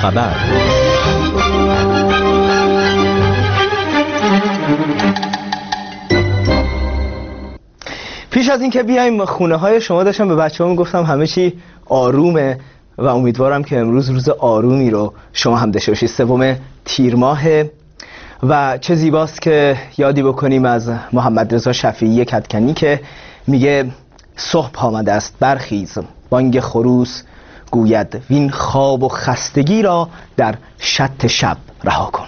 خبر. پیش از اینکه بیایم خونه های شما داشتم به بچه‌ها گفتم همه چی آرومه و امیدوارم که امروز روز آرومی رو شما هم داشته باشید. 3 تیر ماهه و چه زیباست که یادی بکنیم از محمد رضا شفیعی کدکنی که میگه صبح آمده است برخیز، بانگ خروس گوید وین خواب و خستگی را در شط شب رها کن.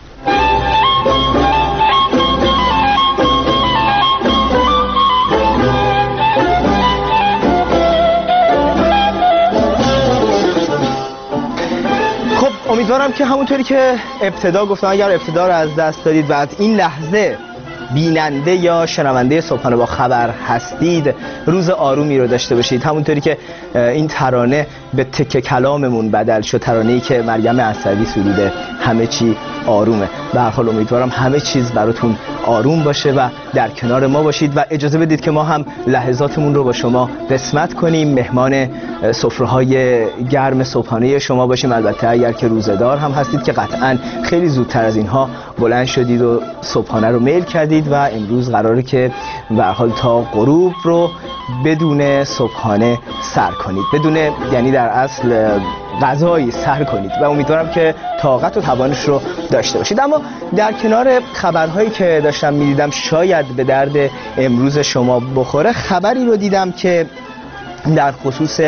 امیدوارم که همونطوری که ابتدا گفتم اگر ابتدا رو از دست دادید و از این لحظه بیننده یا شنونده صبحانه با خبر هستید روز آرومی رو داشته باشید. همونطوری که این ترانه به تکه کلاممون بدل شد، ترانه‌ای که مریم عصوی سروده همه چی آرومه. به هر حال امیدوارم همه چیز براتون آروم باشه و در کنار ما باشید و اجازه بدید که ما هم لحظاتمون رو با شما قسمت کنیم، مهمان سفره‌های گرم صبحانه شما باشیم. البته اگر که روزه‌دار هم هستید که قطعاً خیلی زودتر از اینها بلند شدید و صبحانه رو میل کردید و امروز قراره که به هر حال تا غروب رو بدون صبحانه سر کنید، بدون یعنی در اصل غذایی سر کنید و امیدوارم که طاقت و توانش رو داشته باشید. اما در کنار خبرهایی که داشتم میدیدم شاید به درد امروز شما بخوره، خبری رو دیدم که در خصوص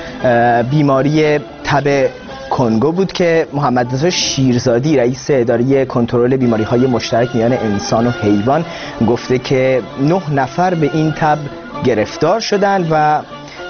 بیماری تب کنگو بود که محمد رضا شیرزادی رئیس اداره کنترل بیماری‌های مشترک میان انسان و حیوان گفته که 9 نفر به این تب گرفتار شدند و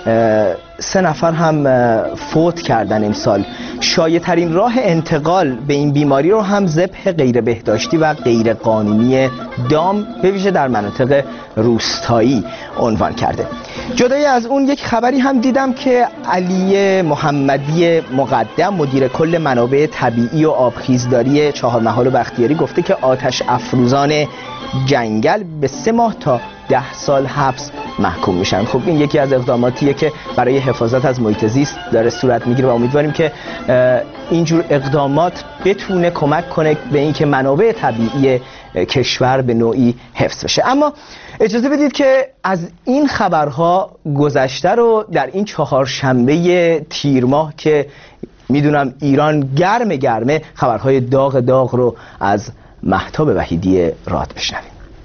3 نفر هم فوت کردن امسال. شایع‌ترین راه انتقال به این بیماری رو هم ذبح غیر بهداشتی و غیر قانونی دام به ویژه در مناطق روستایی عنوان کرده. جدای از اون یک خبری هم دیدم که علی محمدی مقدم مدیر کل منابع طبیعی و آبخیزداری چهارمحال و بختیاری گفته که آتش افروزان جنگل به 3 ماه تا 10 سال حبس محکوم میشن. خب این یکی از اقداماتیه که برای حفاظت از محیط زیست داره صورت میگیره و امیدواریم که اینجور اقدامات بتونه کمک کنه به اینکه منابع طبیعی کشور به نوعی حفظ بشه. اما اجازه بدید که از این خبرها گذشته رو در این 4 شنبه تیر ماه که میدونم ایران گرمه خبرهای داغ رو از مهتاب وحیدی راد بشنویم.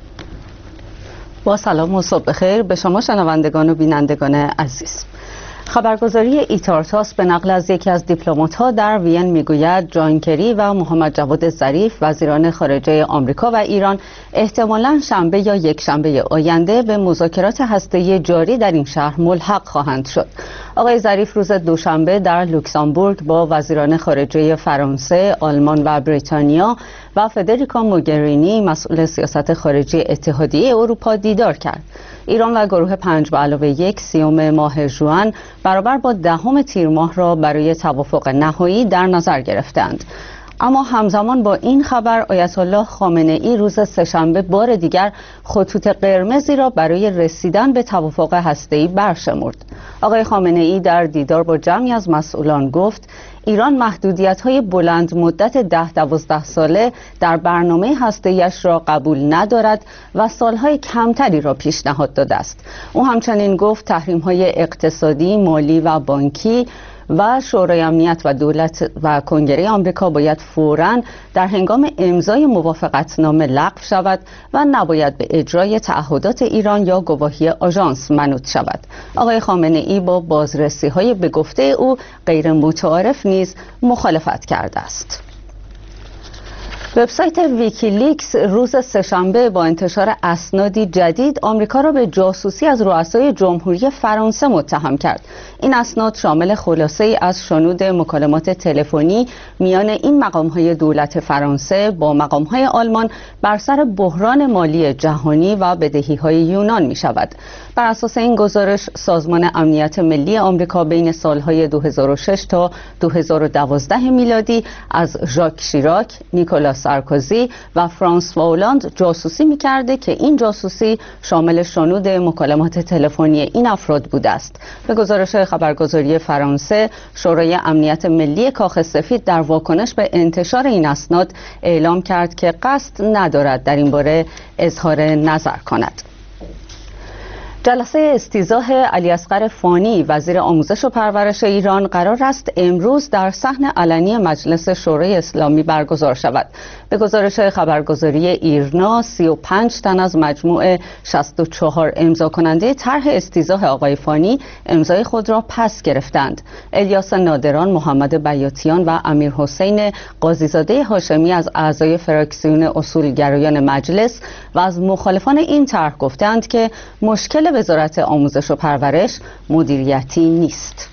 با سلام و صبح بخیر به شما شنوندگان و بینندگان عزیز. خبرگزاری ایتارتاس به نقل از یکی از دیپلمات‌ها در وین میگوید جان کری و محمد جواد ظریف وزیران خارجه آمریکا و ایران احتمالاً شنبه یا یک شنبه آینده به مذاکرات هسته‌ای جاری در این شهر ملحق خواهند شد. آقای ظریف روز دوشنبه در لوکزامبورگ با وزیران خارجه فرانسه، آلمان و بریتانیا و فدریکا موگرینی مسئول سیاست خارجی اتحادیه اروپا دیدار کرد. ایران و گروه 5+1 30 ماه ژوئن برابر با 10 تیر ماه را برای توافق نهایی در نظر گرفتند. اما همزمان با این خبر آیت الله خامنه ای روز سه‌شنبه بار دیگر خطوط قرمزی را برای رسیدن به توافق هسته‌ای برشمرد. آقای خامنه ای در دیدار با جمعی از مسئولان گفت ایران محدودیت‌های بلند مدت 10-12 ساله در برنامه هسته‌ایش را قبول ندارد و سالهای کمتری را پیشنهاد داده است. او همچنین گفت تحریم‌های اقتصادی، مالی و بانکی و شورای امنیت و دولت و کنگره آمریکا باید فوراً در هنگام امضای موافقتنامه لغو شود و نباید به اجرای تعهدات ایران یا گواهی آژانس منوط شود. آقای خامنه ای با بازرسی‌های به گفته او غیر متعارف نیز مخالفت کرده است. وبسایت ویکیلیکس روز سه‌شنبه با انتشار اسنادی جدید آمریکا را به جاسوسی از رؤسای جمهوری فرانسه متهم کرد. این اسناد شامل خلاصه‌ای از شنود مکالمات تلفنی میان این مقام‌های دولت فرانسه با مقام‌های آلمان بر سر بحران مالی جهانی و بدهی‌های یونان می‌شود. بر اساس این گزارش سازمان امنیت ملی آمریکا بین سالهای 2006 تا 2012 میلادی از ژاک شیراک، نیکولاس سارکوزی و فرانسوا هولند جاسوسی می‌کرده که این جاسوسی شامل شنود مکالمات تلفنی این افراد بوده است. به گزارش خبرگزاری فرانسه، شورای امنیت ملی کاخ سفید در واکنش به انتشار این اسناد اعلام کرد که قصد ندارد در این باره اظهار نظر کند. جلسه استیضاح علیاصغر فانی وزیر آموزش و پرورش ایران قرار است امروز در صحن علنی مجلس شورای اسلامی برگزار شود. به گزارش خبرگزاری ایرنا 35 تن از مجموع 64 امضا کننده طرح استیضاح آقای فانی امضای خود را پس گرفتند. الیاس نادران، محمد بیاتیان و امیر حسین قاضیزاده هاشمی از اعضای فراکسیون اصولگرایان مجلس و از مخالفان این طرح گفتند که مشکل وزارت آموزش و پرورش مدیریتی نیست.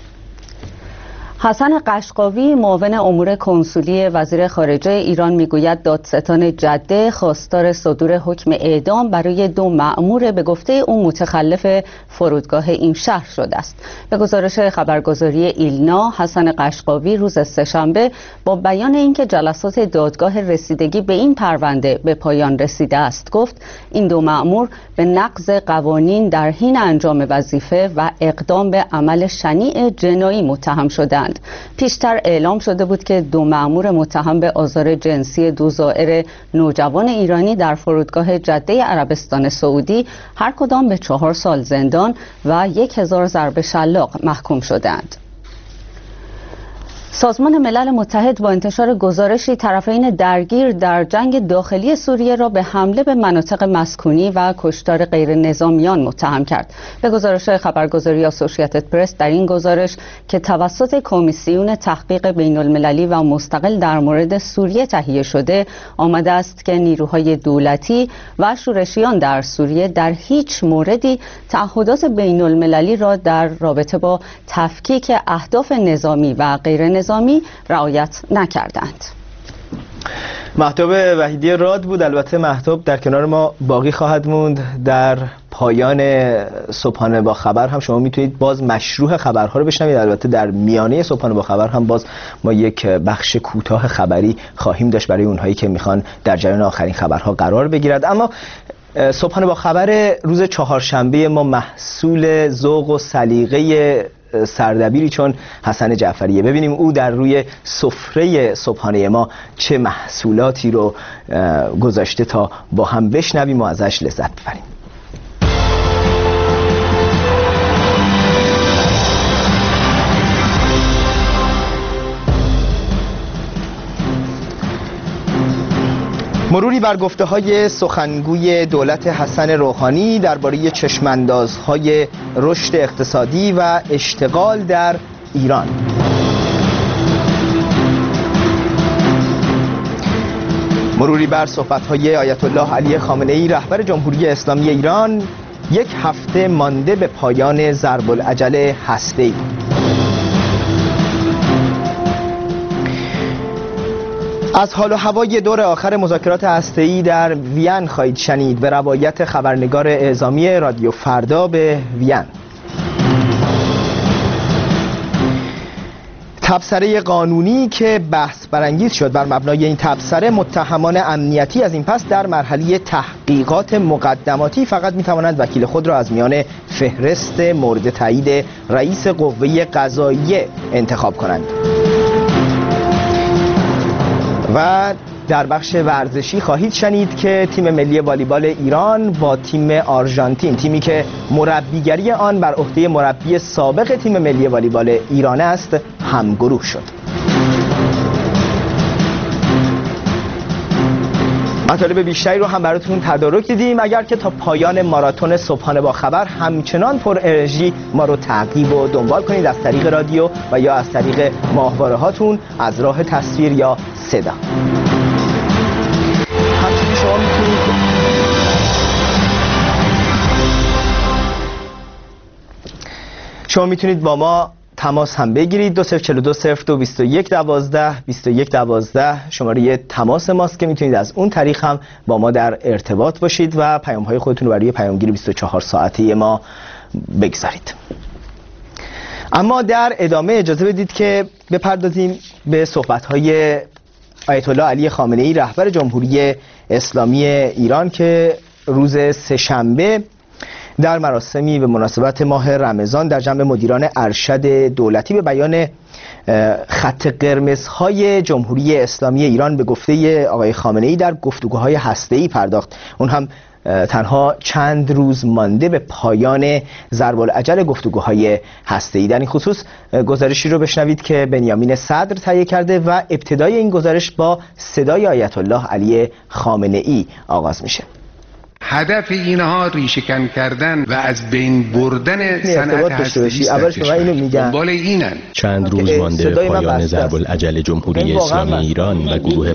حسن قشقاوی، معاون امور کنسولی وزیر خارجه ایران، میگوید دادستان جده خواستار صدور حکم اعدام برای 2 مأمور به گفته او متخلف فرودگاه این شهر شده است. به گزارش خبرگزاری ایلنا، حسن قشقاوی روز سه‌شنبه با بیان اینکه جلسات دادگاه رسیدگی به این پرونده به پایان رسیده است گفت این 2 مأمور به نقض قوانین در حین انجام وظیفه و اقدام به عمل شنیع جنایی متهم شدند. پیشتر اعلام شده بود که 2 مأمور متهم به آزار جنسی 2 زائر نوجوان ایرانی در فرودگاه جده عربستان سعودی هر کدام به 4 سال زندان و 1000 ضرب شلاق محکوم شدند. سازمان ملل متحد با انتشار گزارشی طرفین درگیر در جنگ داخلی سوریه را به حمله به مناطق مسکونی و کشتار غیر نظامیان متهم کرد. به گزارش خبرگزاری آسوشییتد پرس، در این گزارش که توسط کمیسیون تحقیق بین المللی و مستقل در مورد سوریه تهیه شده آمده است که نیروهای دولتی و شورشیان در سوریه در هیچ موردی تعهدات بین المللی را در رابطه با تفکیک اهداف نظامی و غیر نظامی رعایت نکردند. مهتاب وحیدی راد بود. البته مهتاب در کنار ما باقی خواهد موند. در پایان صبحانه با خبر هم شما میتونید باز مشروح خبرها رو بشنوید. البته در میانه صبحانه با خبر هم باز ما یک بخش کوتاه خبری خواهیم داشت برای اونهایی که میخوان در جریان آخرین خبرها قرار بگیرد. اما صبحانه با خبر روز چهارشنبه ما محصول ذوق و سلیقه سردبیری چون حسن جعفریه. ببینیم او در روی سفره صبحانه ما چه محصولاتی رو گذاشته تا با هم بشنویم و ازش لذت ببریم. مروری بر گفته‌های سخنگوی دولت حسن روحانی درباره چشم‌اندازهای رشد اقتصادی و اشتغال در ایران. مروری بر صحبت‌های آیت الله علی خامنه‌ای رهبر جمهوری اسلامی ایران 1 هفته مانده به پایان ضرب العجل هسته‌ای. از حال و هوای دور آخر مذاکرات هسته‌ای در وین خواهید شنید به روایت خبرنگار اعزامی رادیو فردا به وین. تبصره قانونی که بحث برانگیز شد، بر مبنای این تبصره متهمان امنیتی از این پس در مرحله تحقیقات مقدماتی فقط می‌توانند وکیل خود را از میان فهرست مورد تایید رئیس قوه قضاییه انتخاب کنند. و در بخش ورزشی خواهید شنید که تیم ملی والیبال ایران با تیم آرژانتین، تیمی که مربیگری آن بر عهده مربی سابق تیم ملی والیبال ایران است، همگروه شد. مطالب بیشتری رو هم براتون تدارک دیدیم. اگر که تا پایان ماراتون صبحانه با خبر همچنان پر انرژی ما رو تعقیب و دنبال کنید از طریق رادیو و یا از طریق ماهواره هاتون از راه تصویر یا صدا. همچنین شما میتونید با ما تماس هم بگیرید. 2042022112 شماره تماس ماست که میتونید از اون طریق هم با ما در ارتباط باشید و پیام های خودتون رو برای پیامگیر 24 ساعته ما بگذارید. اما در ادامه اجازه بدید که بپردازیم به صحبت های آیت الله علی خامنه‌ای رهبر جمهوری اسلامی ایران که روز سه‌شنبه در مراسمی به مناسبت ماه رمضان در جمع مدیران ارشد دولتی به بیان خط قرمزهای جمهوری اسلامی ایران به گفته آقای خامنه‌ای در گفتگوهای هسته‌ای پرداخت. اون هم تنها چند روز مانده به پایان ضرب الاجل گفتگوهای هسته‌ای. در این خصوص گزارشی رو بشنوید که بنیامین صدر تهیه کرده و ابتدای این گزارش با صدای آیت الله علی خامنه‌ای آغاز میشه. هدف اینها ریشه‌کن کردن و از بین بردن صنعت هسته‌ای است. دنبال اینن. چند روز مانده به پایان ضرب الاجل جمهوری اسلامی ایران و گروه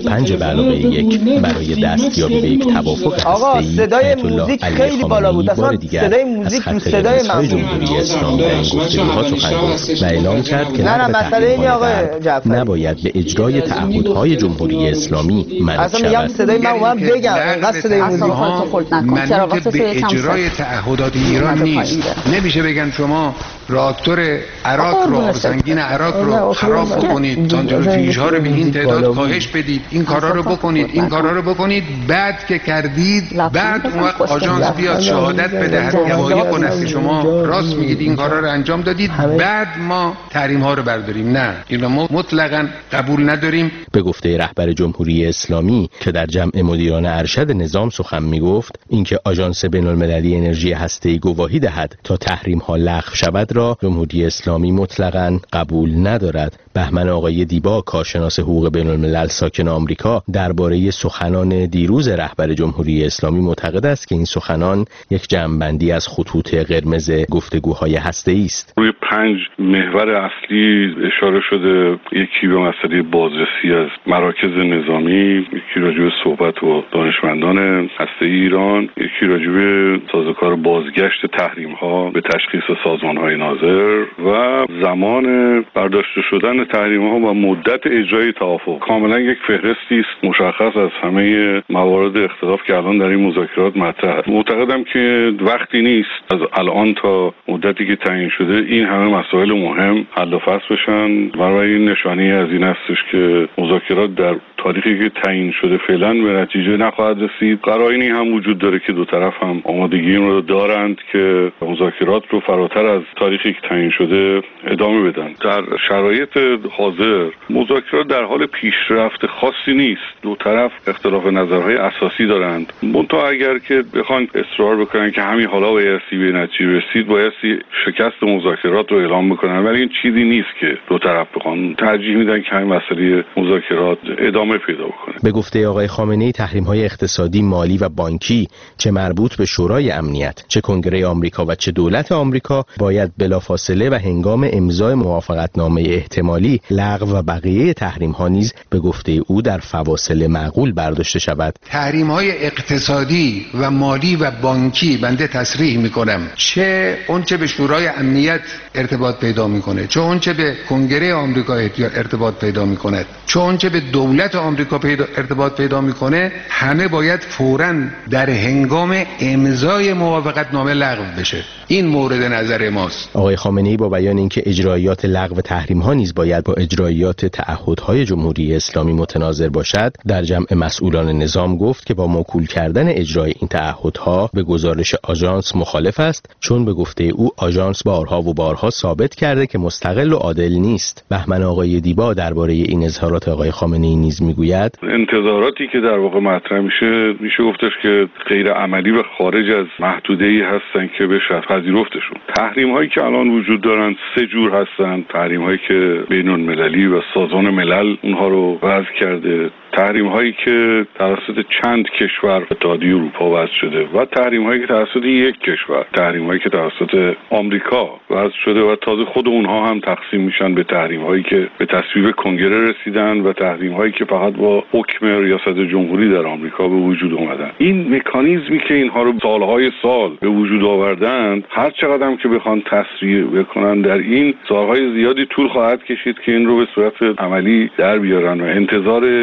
5+1 برای دستیابی به یک توافق هسته‌ای. صدای موزیک خیلی بالا بود. اصلا صدای موزیک رو صدای جمهوری اسلامی در گفتگوها سخن گفت و اعلام کرد که مسئله اینه آقای جعفری نباید به اجرای تعهدهای جمهوری اسلامی منع شود. اصلا صدای من بگم انقدر صدای موزیک منوط به اجرای تعهدات ایران نیست. نمیشه بگن شما راکتور عراق رو، سنگین عراق رو خراب بکنید، سانتریفیوژها رو به این تعداد کاهش بدید، این کارا رو بکنید، این کارا رو بکنید، بعد که کردید بعد اون وقت آژانس بیاد شهادت بده، حقایق و نسل شما راست میگید این کارا رو انجام دادید، بعد ما تحریم ها رو برداریم. نه، اینو ما مطلقاً قبول نداریم. به گفته رهبر جمهوری اسلامی که در جمع مدیران ارشد نظام سخن میگفت، اینکه آژانس بین‌المللی انرژی هسته‌ای گواهی دهد تا تحریم ها لغو شود را جمهوری اسلامی مطلقاً قبول ندارد. بهمن آقای دیبا، کارشناس حقوق بین‌الملل ساکن آمریکا، درباره سخنان دیروز رهبر جمهوری اسلامی معتقد است که این سخنان یک جمع‌بندی از خطوط قرمز گفتگوهای هسته‌ای است. روی 5 محور اصلی اشاره شده. یکی به مسئله بازرسی از مراکز نظامی، یکی راجع به صحبت با دانشمندان هسته‌ای ایران، یکی راجع به سازوکار بازگشت تحریم‌ها به تشخیص سازمان‌های ناظر و زمان برداشته شدن تحریم‌ها و مدت اجرای توافق. کاملا یک فهرستی است مشخص از همه موارد اختلاف که الان در این مذاکرات مطرحه. معتقدم که وقتی نیست از الان تا مدتی که تعیین شده این همه مسائل مهم حل و فصل بشن. برای این نشانه از این هستش که مذاکرات در تاریخی که تعیین شده فعلا به نتیجه نخواهد رسید. قرائنی هم وجود داره که دو طرف هم آمادگی این رو دارند که مذاکرات رو فراتر از تاریخی که تعیین شده ادامه بدن. در شرایط حاضر مذاکرات در حال پیشرفت خاصی نیست. دو طرف اختلاف نظرهای اساسی دارند. منتها اگر که بخوان اصرار بکنن که همین حالا بایستی به نتیجه رسید، بایستی شکست مذاکرات رو اعلام بکنن، ولی این چیزی نیست که دو طرف بخوان. ترجیح میدن که همین مسئله مذاکرات ادامه پیدا بکنه. به گفته آقای خامنه‌ای تحریم‌های اقتصادی، مالی و بانکی چه مربوط به شورای امنیت، چه کنگره آمریکا و چه دولت آمریکا باید بلافاصله و هنگام امضای موافقتنامه احتمالی لغو و بقیه تحریم‌ها نیز به گفته او در فواصل معقول برداشته شود. تحریم‌های اقتصادی و مالی و بانکی بنده تصریح می‌کنم چه اونچه به شورای امنیت ارتباط پیدا می‌کنه، چه اونچه به کنگره آمریکا ارتباط پیدا می‌کند، چه اونچه به دولت آمریکا ارتباط پیدا می‌کنه، همه باید فوراً در هنگام امضای موافقتنامه لغو بشه. این مورد نظر ماست. آقای خامنه‌ای با بیان اینکه اجرایات لغو تحریم‌ها نیز باید با اجرایات تعهدهای جمهوری اسلامی متناظر باشد، در جمع مسئولان نظام گفت که با موکول کردن اجرای این تعهدها به گزارش آژانس مخالف است، چون به گفته او آژانس بارها و بارها ثابت کرده که مستقل و عادل نیست. بهمن آقای دیبا درباره این اظهارات آقای خامنه‌ای نیز میگوید انتظاراتی که در واقع مطرح میشه گفتش که غیر عملی و خارج از محدوده‌ای هستن که بشه پذیرفتشون. تحریم‌هایی که الان وجود دارن 3 جور هستن. تحریم‌هایی که بین‌المللی و سازمان ملل اونها رو وضع کرده، تحریم هایی که توسط چند کشور اتحادیه اروپا وضع شده و تحریم هایی که توسط یک کشور، تحریم هایی که توسط آمریکا وضع شده و تازه خود اونها هم تقسیم میشن به تحریم هایی که به تصویب کنگره رسیدن و تحریم هایی که فقط با حکم ریاست جمهوری در آمریکا به وجود اومدن. این مکانیزمی که اینها رو سالهای سال به وجود آوردن، هر چقدر هم که بخوان تسریع بکنن در این سالهای زیادی طول خواهد کشید که این رو به صورت عملی در بیارن و انتظار این که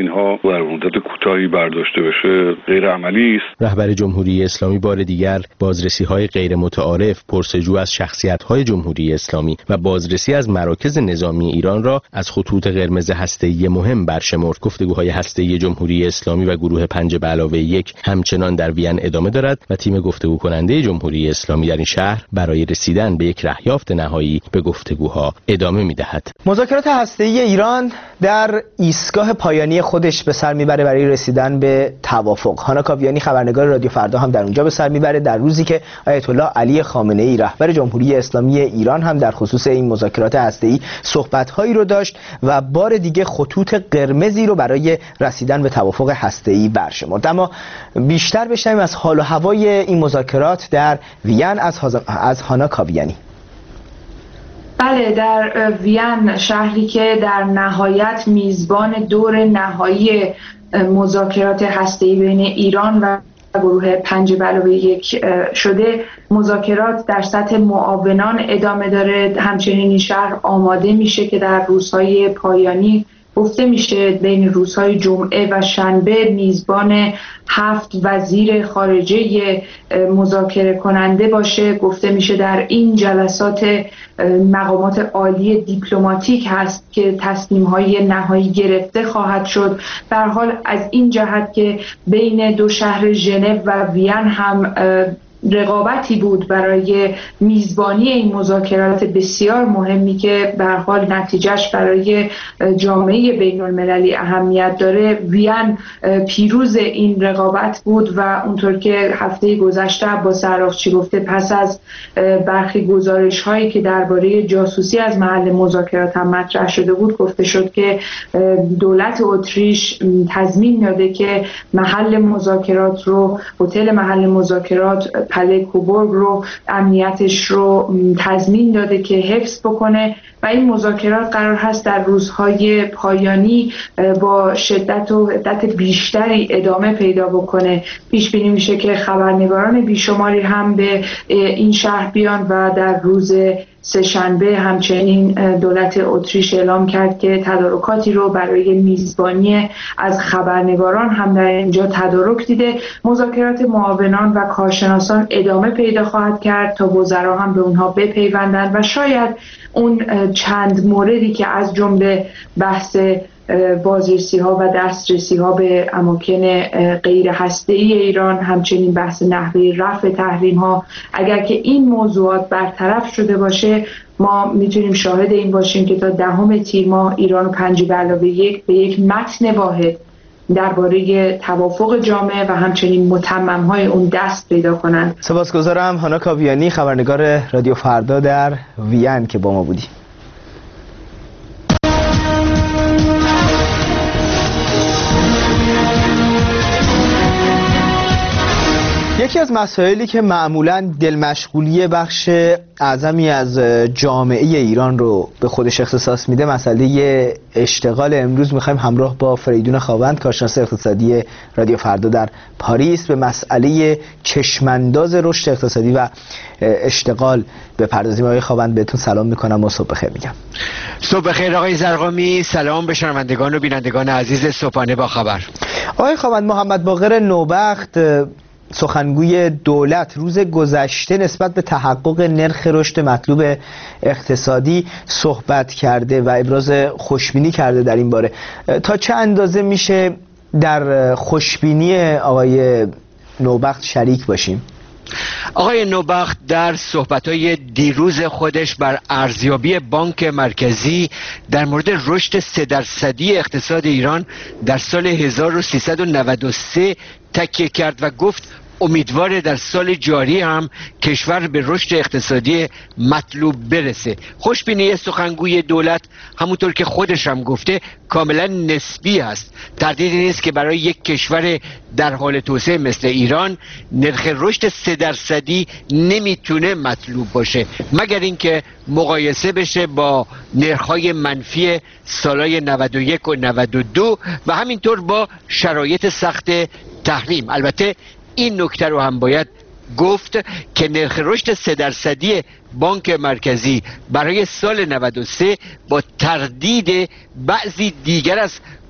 اینها در مدت کوتاهی برداشته بشه غیر عملی است. رهبر جمهوری اسلامی بار دیگر بازرسی‌های غیر متعارف، پرسجو از شخصیت‌های جمهوری اسلامی و بازرسی از مراکز نظامی ایران را از خطوط قرمز هسته‌ای مهم برشمرد. گفتگوهای هسته‌ای جمهوری اسلامی و گروه 5+1 همچنان در وین ادامه دارد و تیم گفتگو کننده جمهوری اسلامی در این شهر برای رسیدن به یک رهیافت نهایی به گفتگوها ادامه می‌دهد. مذاکرات هسته‌ای ایران در ایستگاه پایانی خودش به سر میبره برای رسیدن به توافق. هانا کاویانی خبرنگار رادیو فردا هم در اونجا به سر میبره در روزی که آیت الله علی خامنه‌ای رهبر جمهوری اسلامی ایران هم در خصوص این مذاکرات هسته‌ای صحبت‌هایی رو داشت و بار دیگه خطوط قرمزی رو برای رسیدن به توافق هسته‌ای برشمرد. اما بیشتر بشنویم از حال و هوای این مذاکرات در وین از هانا کاویانی. بله، در وین، شهری که در نهایت میزبان دور نهایی مذاکرات هسته‌ای بین ایران و گروه 5+1 شده، مذاکرات در سطح معاونان ادامه داره. همچنین این شهر آماده میشه که در روزهای پایانی گفته میشه بین روزهای جمعه و شنبه میزبان 7 وزیر خارجه مذاکره کننده باشه. گفته میشه در این جلسات مقامات عالی دیپلماتیک هست که تصمیم‌های نهایی گرفته خواهد شد. در حال از این جهت که بین دو شهر ژنو و وین هم رقابتی بود برای میزبانی این مذاکرات بسیار مهمی که به هر حال نتیجهش برای جامعه بین المللی اهمیت داره، وین پیروز این رقابت بود و اونطور که هفته گذشته عباس عراقچی گفته پس از برخی گزارش هایی که درباره جاسوسی از محل مذاکرات هم مطرح شده بود، گفته شد که دولت اتریش تضمین داده که محل مذاکرات رو، هتل محل مذاکرات پله کوبورگ رو، امنیتش رو تضمین داده که حفظ بکنه و این مذاکرات قرار هست در روزهای پایانی با شدت و حدت بیشتری ادامه پیدا بکنه. پیش بینی میشه که خبرنگاران بیشماری هم به این شهر بیان و در روز سه‌شنبه همچنین دولت اتریش اعلام کرد که تدارکاتی رو برای میزبانی از خبرنگاران هم در اینجا تدارک دیده. مذاکرات معاونان و کارشناسان ادامه پیدا خواهد کرد تا وزرا هم به اونها بپیوندند و شاید اون چند موردی که از جمله بحث بازرسی ها و دسترسی ها به اماکن غیر هسته‌ای ایران، همچنین بحث نحوه رفع تحریم ها، اگر که این موضوعات برطرف شده باشه، ما میتونیم شاهد این باشیم که تا 10 تیر ماه ایران و 5+1 به یک متن واحد درباره توافق جامع و همچنین متمم‌های اون دست پیدا کنند. سپاسگزارم هانا کاویانی خبرنگار رادیو فردا در وین که با ما بودی. یکی از مسائلی که معمولاً دلمشغولی بخش اعظمی از جامعه ایران رو به خودش اختصاص میده مسئله اشتغال. امروز میخوایم همراه با فریدون خاوند کارشناس اقتصادی رادیو فردا در پاریس به مسئله چشمانداز رشد اقتصادی و اشتغال بپردازیم. آقای خاوند بهتون سلام میکنم و صبح بخیر میگم. صبح بخیر آقای زرقامی، سلام به شنوندگان و بینندگان عزیز صبحانه با خبر. آقای خاوند، محمد باقر نوبخت سخنگوی دولت روز گذشته نسبت به تحقق نرخ رشد مطلوب اقتصادی صحبت کرده و ابراز خوشبینی کرده در این باره. تا چه اندازه میشه در خوشبینی آقای نوبخت شریک باشیم؟ آقای نوبخت در صحبت‌های دیروز خودش بر ارزیابی بانک مرکزی در مورد رشد 3% اقتصاد ایران در سال 1393 تکیه کرد و گفت امیدواره در سال جاری هم کشور به رشد اقتصادی مطلوب برسه. خوشبینی سخنگوی دولت همونطور که خودش هم گفته کاملا نسبی است. تردیدی نیست که برای یک کشور در حال توسعه مثل ایران نرخ رشد 3% نمیتونه مطلوب باشه مگر اینکه مقایسه بشه با نرخ‌های منفی سالهای 91 و 92 و همینطور با شرایط سخت تحریم. البته این نکته رو هم باید گفت که نرخ رشد 3% بانک مرکزی برای سال 93 با تردید بعضی دیگر از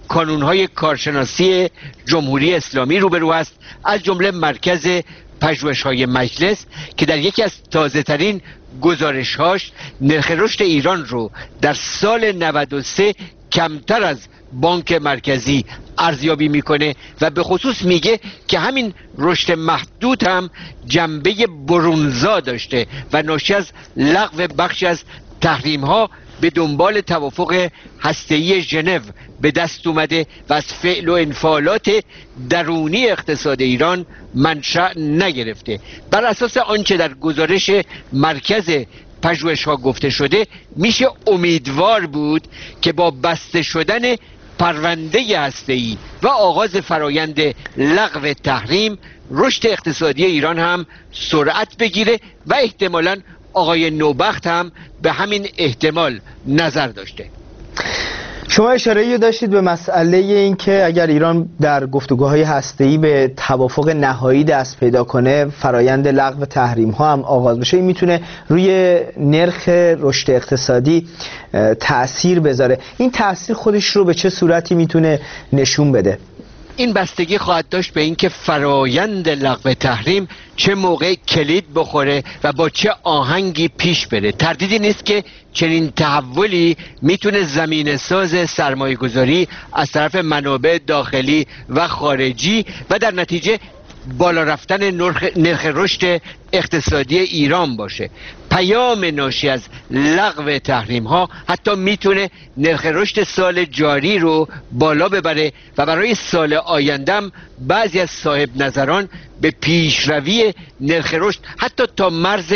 کانونهای کارشناسی جمهوری اسلامی روبرو است، از جمله مرکز پژوهش‌های مجلس که در یکی از تازه‌ترین گزارش‌هاش نرخ رشد ایران رو در سال 93 کمتر از بانک مرکزی ارزیابی میکنه و به خصوص میگه که همین رشد محدود هم جنبه برونزا داشته و ناشی از لغو بخشی از تحریم‌ها به دنبال توافق هسته‌ای ژنو به دست اومده و از فعل و انفعالات درونی اقتصاد ایران منشأ نگرفته. بر اساس آنچه در گزارش مرکز پژوهش‌ها گفته شده میشه امیدوار بود که با بسته شدن پرونده هسته‌ای و آغاز فرایند لغو تحریم رشد اقتصادی ایران هم سرعت بگیره و احتمالاً آقای نوبخت هم به همین احتمال نظر داشته. شما اشاره‌ای داشتید به مسئله این که اگر ایران در گفتگوهای هسته‌ای به توافق نهایی دست پیدا کنه فرایند لغو تحریم‌ها هم آغاز بشه، این میتونه روی نرخ رشد اقتصادی تأثیر بذاره. این تأثیر خودش رو به چه صورتی میتونه نشون بده؟ این بستگی خواهد داشت به اینکه فرایند لغو تحریم چه موقع کلید بخوره و با چه آهنگی پیش بره. تردیدی نیست که چنین تحولی میتونه زمینه ساز سرمایه گذاری از طرف منابع داخلی و خارجی و در نتیجه بالا رفتن نرخ رشد اقتصادی ایران باشه. پیام ناشی از لغو تحریم ها حتی میتونه نرخ رشد سال جاری رو بالا ببره و برای سال آیندهم بعضی از صاحب نظران به پیشروی نرخ رشد حتی تا مرز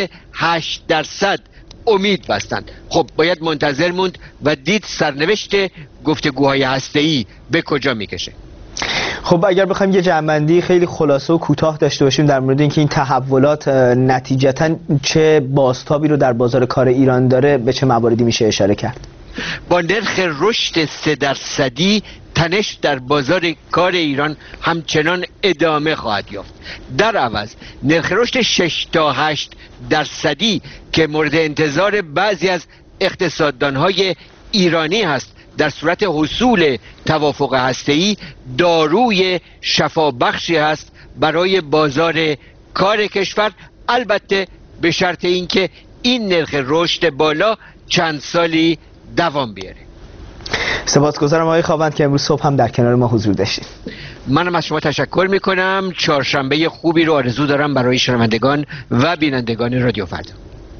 8% امید بستند. خب باید منتظر موند و دید سرنوشت گفتگوهای هسته‌ای به کجا میکشه. خب اگر بخوایم یه جمع‌بندی خیلی خلاصه و کوتاه داشته باشیم در مورد اینکه این تحولات نتیجتاً چه بازتابی رو در بازار کار ایران داره، به چه مواردی میشه اشاره کرد؟ با نرخ رشد 3% تنش در بازار کار ایران همچنان ادامه خواهد یافت. در عوض نرخ رشد 6 تا 8% که مورد انتظار بعضی از اقتصاددانهای ایرانی هست در صورت حصول توافق هسته‌ای داروی شفابخشی هست برای بازار کار کشور، البته به شرط اینکه این نرخ رشد بالا چند سالی دوام بیاره. سپاسگزارم آقای خاوند که امروز صبح هم در کنار ما حضور داشتید. منم از شما تشکر میکنم. چهارشنبه خوبی رو آرزو دارم برای شنوندگان و بینندگان رادیو فردا.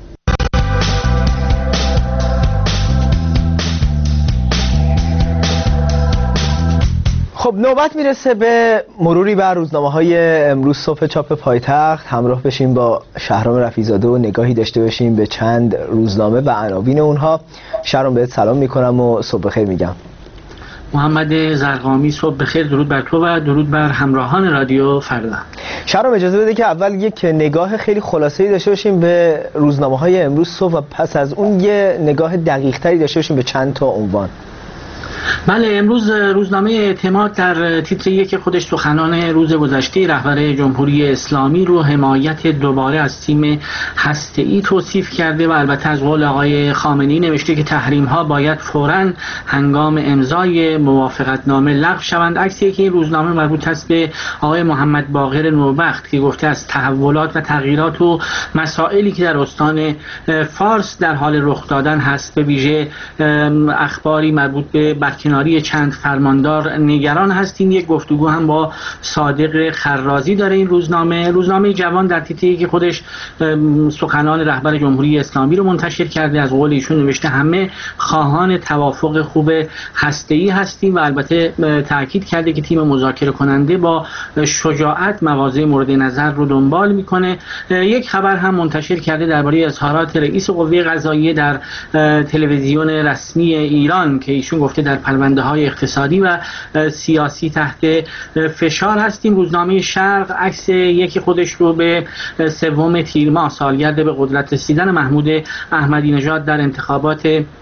خب نوبت میرسه به مروری بر روزنامه‌های امروز صبح چاپ پایتخت. همراه بشیم با شهرام رفیع‌زاده و نگاهی داشته باشیم به چند روزنامه و عناوین اونها. شهرام بهت سلام میکنم و صبح بخیر میگم. محمد زرقامی صبح بخیر، درود بر تو و درود بر همراهان رادیو فردا. شهرام اجازه بده که اول یک نگاه خیلی خلاصه‌ای داشته باشیم به روزنامه‌های امروز صبح و پس از اون یه نگاه دقیق‌تری داشته باشیم به چند تا عنوان. بله، امروز روزنامه اعتماد در تیتر یک خودش سخنان روز گذشته رهبر جمهوری اسلامی رو حمایت دوباره از تیم هسته‌ای توصیف کرده و البته از قول آقای خامنه‌ای نوشته که تحریم‌ها باید فوراً هنگام امضای موافقتنامه لغو شوند. عکسی که این روزنامه مربوط است به آقای محمد باقر نوبخت که گفته از تحولات و تغییرات و مسائلی که در استان فارس در حال رخ دادن هست، به ویژه اخباری مربوط به برکناری چند فرماندار نگران هستیم. یک گفتگو هم با صادق خرازی داره این روزنامه جوان در تیتری که خودش سخنان رهبر جمهوری اسلامی رو منتشر کرده. از قول ایشون نوشته همه خواهان توافق خوب هسته‌ای هستیم و البته تاکید کرده که تیم مذاکره کننده با شجاعت مواضع مورد نظر رو دنبال میکنه. یک خبر هم منتشر کرده درباره اظهارات رئیس قوه قضاییه در تلویزیون رسمی ایران که ایشون گفته در پرونده‌های اقتصادی و سیاسی تحت فشار هستیم. روزنامه شرق عکس یکی خودش رو به 3 تیر ماه سالگرد به قدرت رسیدن محمود احمدی نژاد در انتخابات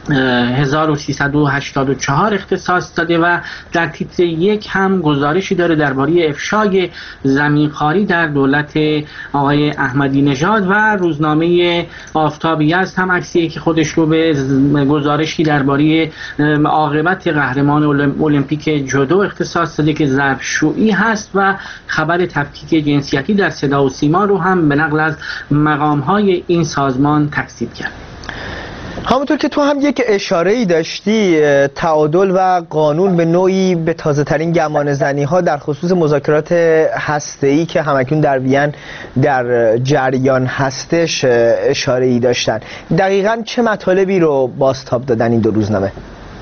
1384 اختصاص داده و در تیتر 1 هم گزارشی داره درباره افشای زمینخواری در دولت آقای احمدی نژاد و روزنامه آفتاب یزد هم عکسیه که خودش رو به گزارشی درباره عاقبت قهرمان المپیک جودو اختصاص داده که ظرفشویی هست و خبر تفکیک جنسیتی در صدا و سیما رو هم به نقل از مقام‌های این سازمان تکذیب کرد. همونطور که تو هم یک اشاره‌ای داشتی، تعادل و قانون به نوعی به تازه ترین گمان زنی ها در خصوص مذاکرات هسته‌ای که همکنون در وین در جریان هستش اشاره‌ای داشتن. دقیقاً چه مطالبی رو بازتاب دادن این دو روزنامه؟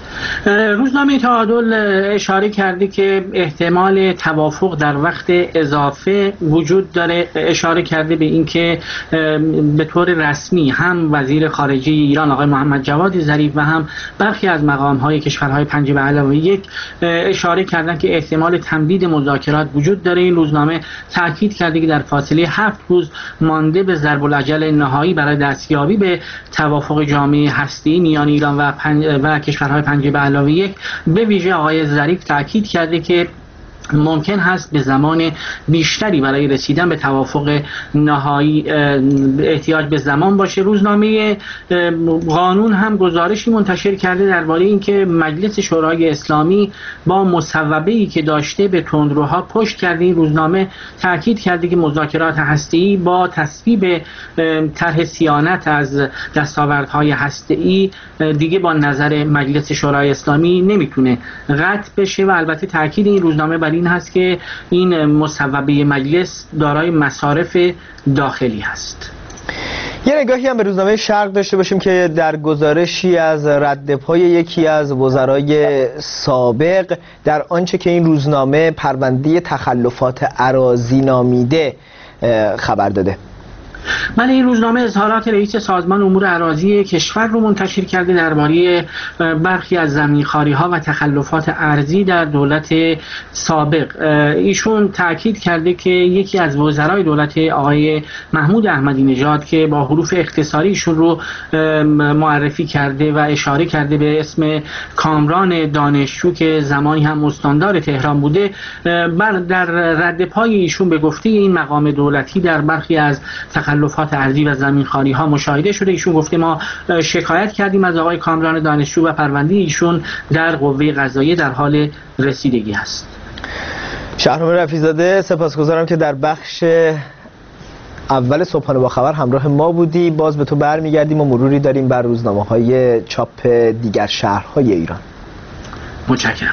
روزنامه تعادل اشاره کرده که احتمال توافق در وقت اضافه وجود داره. اشاره کرده به اینکه به طور رسمی هم وزیر خارجه ایران آقای محمد جواد ظریف و هم برخی از مقام‌های کشورهای 5+1 اشاره کردن که احتمال تمدید مذاکرات وجود داره. این روزنامه تاکید کرده که در فاصله 7 روز مانده به ضرب الاجل نهایی برای دستیابی به توافق جامعه هسته‌ای میان ایران و کشورهای 5+1 به ویژه آقای ظریف تاکید کرده که ممکن هست به زمان بیشتری برای رسیدن به توافق نهایی احتیاج به زمان باشه. روزنامه قانون هم گزارشی منتشر کرده درباره اینکه مجلس شورای اسلامی با مصوبه‌ای که داشته به تندروها پشت کرده. این روزنامه تاکید کرده که مذاکرات هسته‌ای با تصویب طرح صیانت از دستاوردهای هسته‌ای دیگه با نظر مجلس شورای اسلامی نمیتونه قطع بشه و البته تاکید این روزنامه بر این هست که این مصوبه مجلس دارای مصارف داخلی هست. یه نگاهی هم به روزنامه شرق داشته باشیم که در گزارشی از رد پای یکی از وزرای سابق در آنچه که این روزنامه پرونده تخلفات اراضی نامیده خبر داده. من این روزنامه اظهارات رئیس سازمان امور اراضی کشور رو منتشر کرده درباره برخی از زمینخواری‌ها و تخلفات ارضی در دولت سابق. ایشون تاکید کرده که یکی از وزرای دولت آقای محمود احمدی نژاد که با حروف اختصاری ایشون رو معرفی کرده و اشاره کرده به اسم کامران دانشجو که زمانی هم استاندار تهران بوده، در رد پای ایشون به گفته این مقام دولتی در برخی از تخلفات ارضی و زمینخواری ها مشاهده شده. ایشون گفته ما شکایت کردیم از آقای کامران دانشجو و پرونده ایشون در قوه قضاییه در حال رسیدگی است. شهرام رفیع‌زاده، سپاسگزارم که در بخش اول صبحانه با خبر همراه ما بودی. باز به تو برمیگردیم و مروری داریم بر روزنامه‌های چاپ دیگر شهرهای ایران. متشکرم.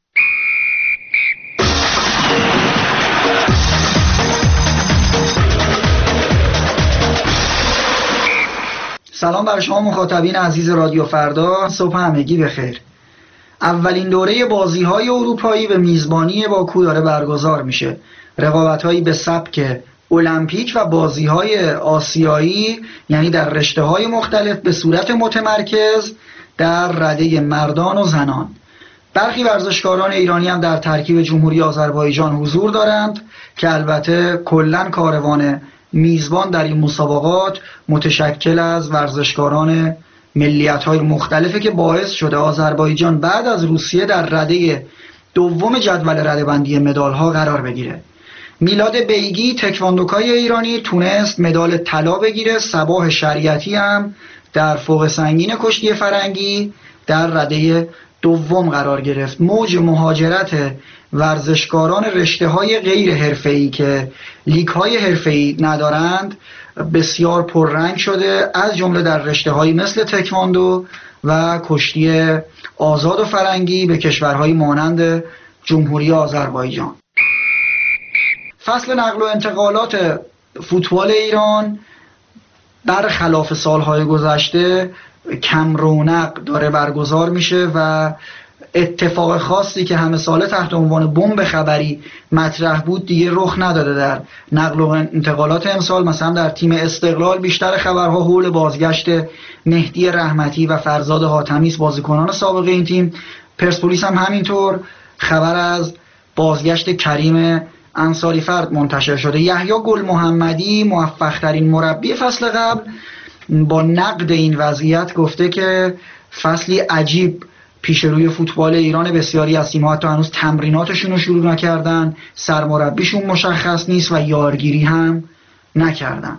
سلام بر شما مخاطبین عزیز رادیو فردا، صبح همگی بخیر. اولین دوره بازی‌های اروپایی به میزبانی باکو داره برگزار میشه. رقابت‌هایی به سبک المپیک و بازی‌های آسیایی، یعنی در رشته‌های مختلف به صورت متمرکز در رده مردان و زنان. برخی ورزشکاران ایرانی هم در ترکیب جمهوری آذربایجان حضور دارند که البته کلاً کاروان میزبان در این مسابقات متشکل از ورزشکاران ملیت‌های مختلفه که باعث شده آذربایجان بعد از روسیه در رده دوم جدول رده‌بندی مدال‌ها قرار بگیره. میلاد بیگی تکواندوکای ایرانی تونست مدال طلا بگیره. صباح شریعتی هم در فوق سنگین کشتی فرنگی در رده دوم قرار گرفت. موج مهاجرت ورزشکاران رشته‌های غیر حرفه‌ای که لیگ‌های حرفه‌ای ندارند بسیار پررنگ شده، از جمله در رشته‌هایی مثل تکواندو و کشتی آزاد و فرنگی به کشورهای مانند جمهوری آذربایجان. فصل نقل و انتقالات فوتبال ایران برخلاف سالهای گذشته کم رونق داره برگزار میشه و اتفاق خاصی که همه ساله تحت عنوان بمب خبری مطرح بود دیگه رخ نداده در نقل و انتقالات امسال. مثلا در تیم استقلال بیشتر خبرها حول بازگشت مهدی رحمتی و فرزاد حاتمی بازیکنان سابق این تیم. پرسپولیس هم همینطور خبر از بازگشت کریم انصاری فرد منتشر شده. یحیی گل محمدی موفق ترین مربی فصل قبل با نقد این وضعیت گفته که فصلی عجیب پیش روی فوتبال ایران. بسیاری از تیم‌ها حتی هنوز تمریناتشون رو شروع نکردن، سرمربیشون مشخص نیست و یارگیری هم نکردن.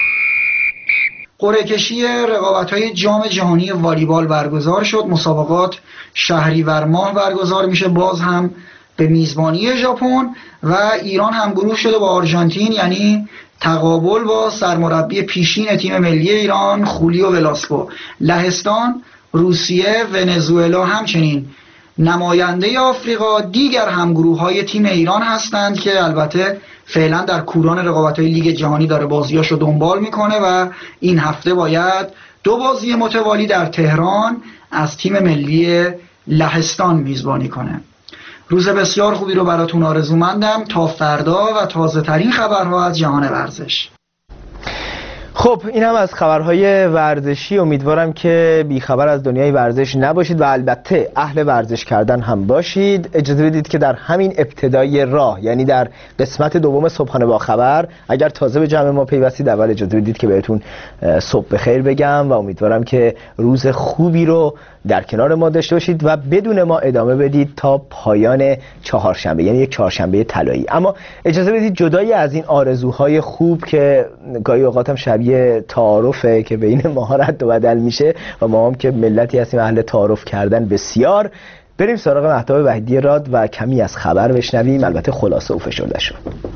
قرعه کشی رقابت‌های جام جهانی والیبال برگزار شد. مسابقات شهریور ماه برگزار میشه، باز هم به میزبانی ژاپن، و ایران هم گروه شده با آرژانتین، یعنی تقابل با سرمربی پیشین تیم ملی ایران خولیو ولاسکو. لهستان، روسیه، ونزوئلا همچنین نماینده آفریقا دیگر هم گروه‌های تیم ایران هستند که البته فعلا در کوران رقابت‌های لیگ جهانی داره بازیاشو دنبال میکنه و این هفته باید 2 بازی متوالی در تهران از تیم ملی لهستان میزبانی کنه. روز بسیار خوبی رو براتون آرزومندم تا فردا و تازه ترین خبرها از جهان ورزش. خب این هم از خبرهای ورزشی. امیدوارم که بیخبر از دنیای ورزش نباشید و البته اهل ورزش کردن هم باشید. اجازه بدید که در همین ابتدای راه، یعنی در قسمت دوم صبحانه با خبر، اگر تازه به جمع ما پیوستید، اول اجازه بدید که بهتون صبح بخیر بگم و امیدوارم که روز خوبی رو در کنار ما داشته باشید و بدون ما ادامه بدید تا پایان چهارشنبه، یعنی یک چهارشنبه طلایی. اما اجازه بدید جدای از این آرزوهای خوب که گاهی اوقات هم شبیه تعارفه که بین ماها رد و بدل میشه و ما هم که ملتی هستیم اهل تعارف کردن بسیار، بریم سراغ مهتاب وحیدی راد و کمی از خبر بشنویم، البته خلاصه و فشرده شد.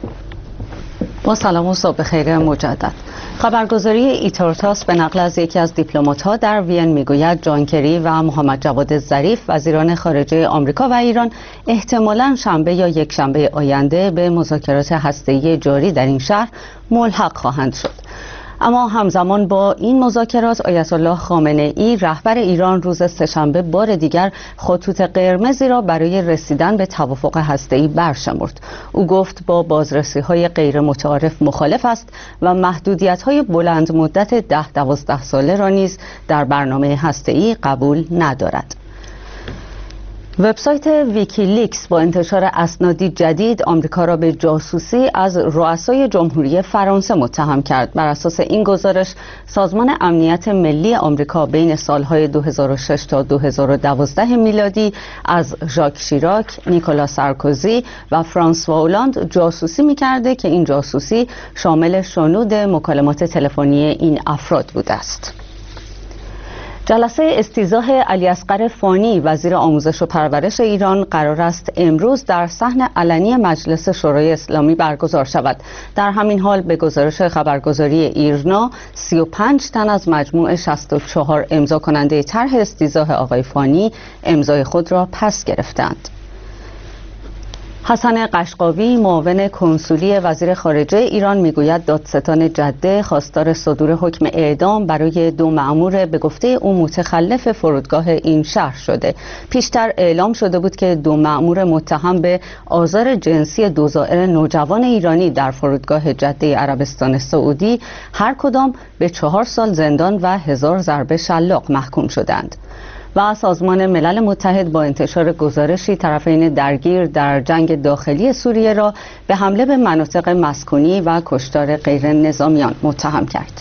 با سلام و صبح خیر مجدد. خبرگزاری ایتارتاس به نقل از یکی از دیپلمات‌ها در وین میگوید جان کری و محمد جواد ظریف وزیران خارجه آمریکا و ایران احتمالاً شنبه یا یک شنبه آینده به مذاکرات هسته‌ای جاری در این شهر ملحق خواهند شد. اما همزمان با این مذاکرات آیت الله خامنه ای رهبر ایران روز سه‌شنبه بار دیگر خطوط قرمزی را برای رسیدن به توافق هسته‌ای برشمرد. او گفت با بازرسی‌های غیر متعارف مخالف است و محدودیت‌های بلند مدت 10-12 ساله را نیز در برنامه هسته‌ای قبول ندارد. وبسایت ویکیلیکس با انتشار اسنادی جدید آمریکا را به جاسوسی از رؤسای جمهوری فرانسه متهم کرد. بر اساس این گزارش سازمان امنیت ملی آمریکا بین سالهای 2006 تا 2012 میلادی از ژاک شیراک، نیکولا سارکوزی و فرانسوا اولاند جاسوسی می‌کرده که این جاسوسی شامل شنود مکالمات تلفنی این افراد بوده است. جلسه استیضاح علیاصغر فانی وزیر آموزش و پرورش ایران قرار است امروز در صحن علنی مجلس شورای اسلامی برگزار شود. در همین حال به گزارش خبرگزاری ایرنا 35 تن از مجموع 64 امضا کننده طرح استیضاح آقای فانی امضای خود را پس گرفتند. حسن قشقاوی معاون کنسولی وزیر خارجه ایران میگوید دادستان جده خواستار صدور حکم اعدام برای 2 مأمور به گفته او متخلف فرودگاه این شهر شده. پیشتر اعلام شده بود که 2 مأمور متهم به آزار جنسی 2 زائر نوجوان ایرانی در فرودگاه جده عربستان سعودی هر کدام به 4 سال زندان و 1000 ضربه شلاق محکوم شدند. و سازمان ملل متحد با انتشار گزارشی طرفین درگیر در جنگ داخلی سوریه را به حمله به مناطق مسکونی و کشتار غیر نظامیان متهم کرد.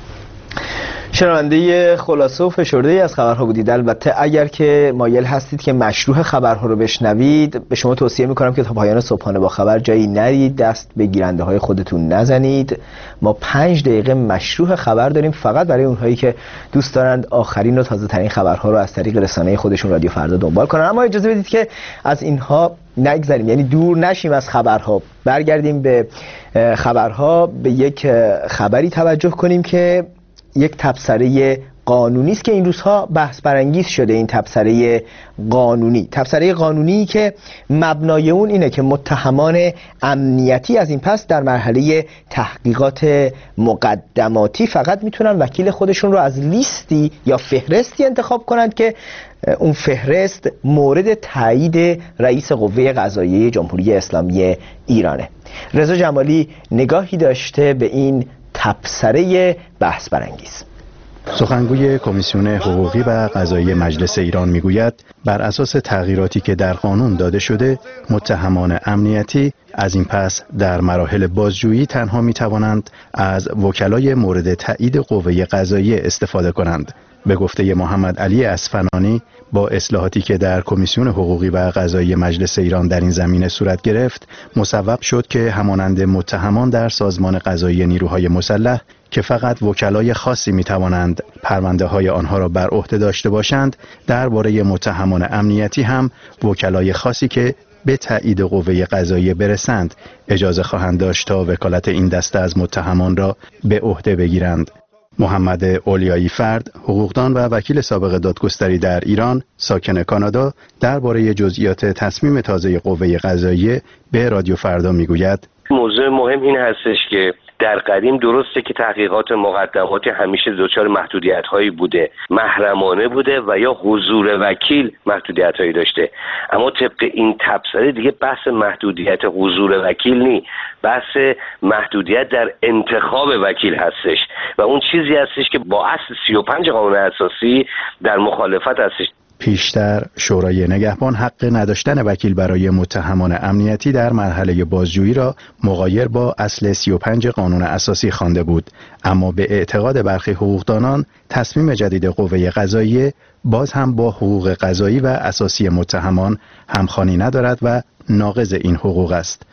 شنونده خلاصه و فشرده از خبرها بودید. البته اگر که مایل هستید که مشروح خبرها رو بشنوید، به شما توصیه میکنم که تا پایان صبحانه با خبر جایی نرید، دست به گیرنده های خودتون نزنید. ما 5 دقیقه مشروح خبر داریم فقط برای اونهایی که دوست دارند آخرین و تازه ترین خبرها رو از طریق رسانه خودشون رادیو فردا دنبال کنن. اما اجازه بدید که از اینها نگذریم، یعنی دور نشیم از خبرها، برگردیم به خبرها. به یک خبری توجه کنیم که یک تبصره قانونی است که این روزها بحث برانگیز شده. این تبصره قانونی که مبنای اون اینه که متهمان امنیتی از این پس در مرحله تحقیقات مقدماتی فقط میتونن وکیل خودشون رو از لیستی یا فهرستی انتخاب کنند که اون فهرست مورد تایید رئیس قوه قضاییه جمهوری اسلامی ایرانه. رضا جمالی نگاهی داشته به این تبصره بحث برانگیز. سخنگوی کمیسیون حقوقی و قضایی مجلس ایران میگوید بر اساس تغییراتی که در قانون داده شده متهمان امنیتی از این پس در مراحل بازجویی تنها می توانند از وکلای مورد تایید قوه قضاییه استفاده کنند. به گفته محمد علی اصفهانی با اصلاحاتی که در کمیسیون حقوقی و قضایی مجلس ایران در این زمینه صورت گرفت مصوب شد که همانند متهمان در سازمان قضایی نیروهای مسلح که فقط وکلای خاصی می توانند پرونده های آنها را بر عهده داشته باشند، درباره متهمان امنیتی هم وکلای خاصی که به تایید قوه قضاییه برسند اجازه خواهند داشت تا وکالت این دسته از متهمان را به عهده بگیرند. محمد اولیایی فرد، حقوقدان و وکیل سابق دادگستری در ایران، ساکن کانادا، درباره جزئیات تصمیم تازه قوه قضاییه به رادیو فردا میگوید: موضوع مهم این هستش که در قدیم درسته که تحقیقات مقدماتی همیشه دچار محدودیت‌هایی بوده، محرمانه بوده و یا حضور وکیل محدودیت‌هایی داشته، اما طبق این تبصره دیگه بحث محدودیت حضور وکیل نی، بحث محدودیت در انتخاب وکیل هستش و اون چیزی هستش که با اصل 35 قانون اساسی در مخالفت هستش. پیشتر شورای نگهبان حق نداشتن وکیل برای متهمان امنیتی در مرحله بازجویی را مغایر با اصل 35 قانون اساسی خوانده بود، اما به اعتقاد برخی حقوقدانان تصمیم جدید قوه قضاییه باز هم با حقوق قضایی و اساسی متهمان همخوانی ندارد و ناقض این حقوق است.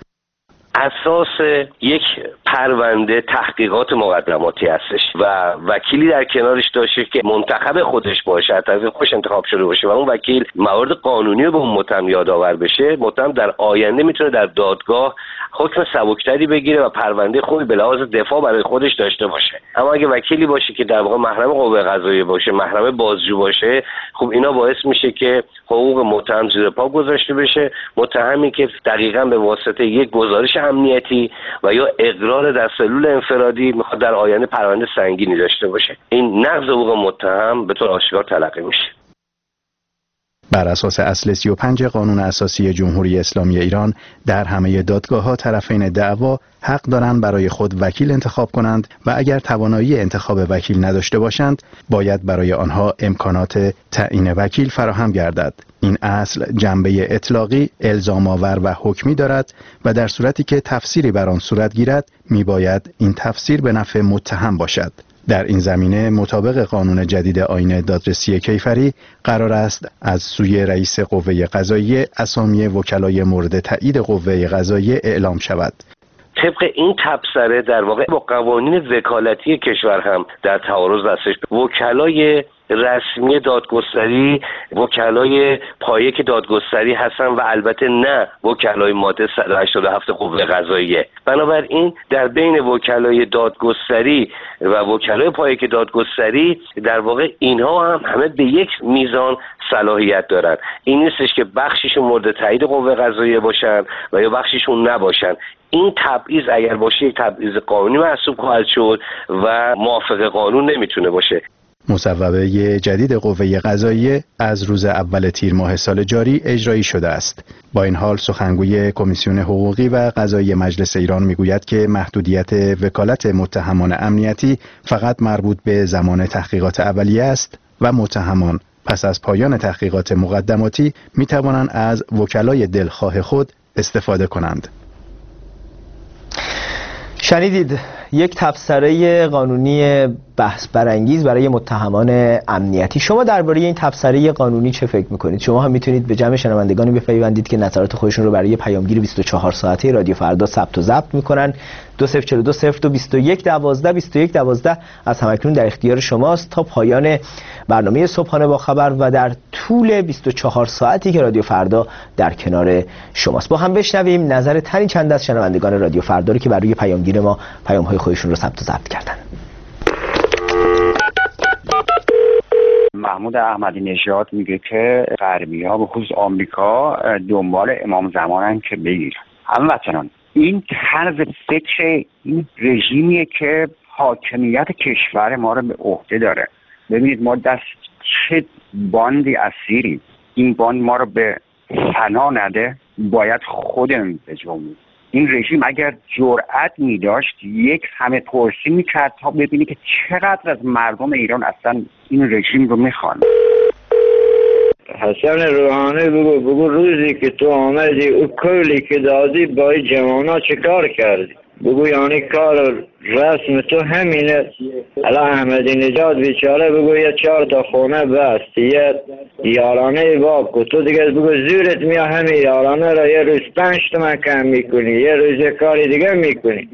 اساس یک پرونده تحقیقات مقدماتی هستش و وکیلی در کنارش داشته که منتخب خودش باشه، از طرف خودش انتخاب شده باشه و اون وکیل موارد قانونی رو به اون متهم یادآور بشه، متهم در آینده میتونه در دادگاه حکم سبکتری بگیره و پرونده خوبی به لحاظ دفاع برای خودش داشته باشه. اما اگه وکیلی باشه که در واقع محرم قوه قضاییه باشه، محرم بازجو باشه، خب اینا باعث میشه که حقوق متهم زیر پا گذاشته بشه. متهمی که دقیقاً به واسطه یک گزارش امنیتی و یا اقرار در سلول انفرادی میخواد در آینده پرونده سنگینی داشته باشه، این نقض حقوق متهم به طور آشکار تلقی میشه. بر اساس اصل 35 قانون اساسی جمهوری اسلامی ایران در همه دادگاه‌ها طرفین دعوا حق دارند برای خود وکیل انتخاب کنند و اگر توانایی انتخاب وکیل نداشته باشند باید برای آنها امکانات تعیین وکیل فراهم گردد. این اصل جنبه اطلاقی، الزام‌آور و حکمی دارد و در صورتی که تفسیری بر آن صورت گیرد میباید این تفسیر به نفع متهم باشد. در این زمینه مطابق قانون جدید آیین دادرسی کیفری قرار است از سوی رئیس قوه قضاییه اسامی وکلای مورد تایید قوه قضاییه اعلام شود. طبق این تبصره در واقع با قوانین وکالتی کشور هم در تعارض هستش. وکلای رسمی دادگستری وکلای پایه که دادگستری هستن و البته نه وکلای ماده 187 قوه قضاییه. بنابراین در بین وکلای دادگستری و وکلای پایه که دادگستری در واقع اینها هم همه به یک میزان صلاحیت دارن. این نیستش که بخشیشون مورد تایید قوه قضاییه باشن و یا بخشیشون نباشن. این تبعیض اگر باشه یک تبعیض قانونی محسوب خواهد شد و موافق قانون نمیتونه باشه. مصوبه جدید قوه قضاییه از روز اول تیر ماه سال جاری اجرایی شده است. با این حال سخنگوی کمیسیون حقوقی و قضایی مجلس ایران میگوید که محدودیت وکالت متهمان امنیتی فقط مربوط به زمان تحقیقات اولیه است و متهمان پس از پایان تحقیقات مقدماتی می توانند از وکلای دلخواه خود استفاده کنند. شنیدید یک تبصره قانونی بحث برانگیز برای متهمان امنیتی. شما درباره این تبصره قانونی چه فکر میکنید؟ شما هم میتونید به جمع شنوندگانی بپیوندید که نظرات خودشون رو برای پیامگیر 24 ساعته رادیو فردا ثبت و ضبط میکنن. 2042 02 21 12 21 12 از همکنون در اختیار شماست تا پایان برنامه صبحانه با خبر و در طول 24 ساعتی که رادیو فردا در کنار شماست. با هم بشنویم نظر تنی چند از شنوندگان رادیو فردا رو که برای پیامگیر ما پیام‌های خودشون رو ثبت و ضبط کردن. محمود احمدی نژاد میگه که غربی‌ها به خصوص آمریکا دنبال امام زمانن که بگیرن. هموطنان، این طرز فکر این رژیمیه که حاکمیت کشور ما رو به عهده داره. ببینید ما دست چه باندی اسیریم. این باند ما رو به فنا نده، باید خودمون بجنبیم. این رژیم اگر جرأت می داشت یک همه پرسی می کرد تا ببینی که چقدر از مردم ایران اصلا این رژیم رو میخوان. حسن روحانی بگو روزی که تو آمدی او کلی که دادی با این جوانا چه کار کردی؟ بگو یعنی کار رسم تو همینه. الان احمدی نژاد بیچاره بگو یه 4 تا خونه بست، یه یارانه باب کو، تو دیگه بگو زورت میاد همین یارانه را یه روز 5 تومن کم میکنی، یه روز یه کاری دیگه میکنی.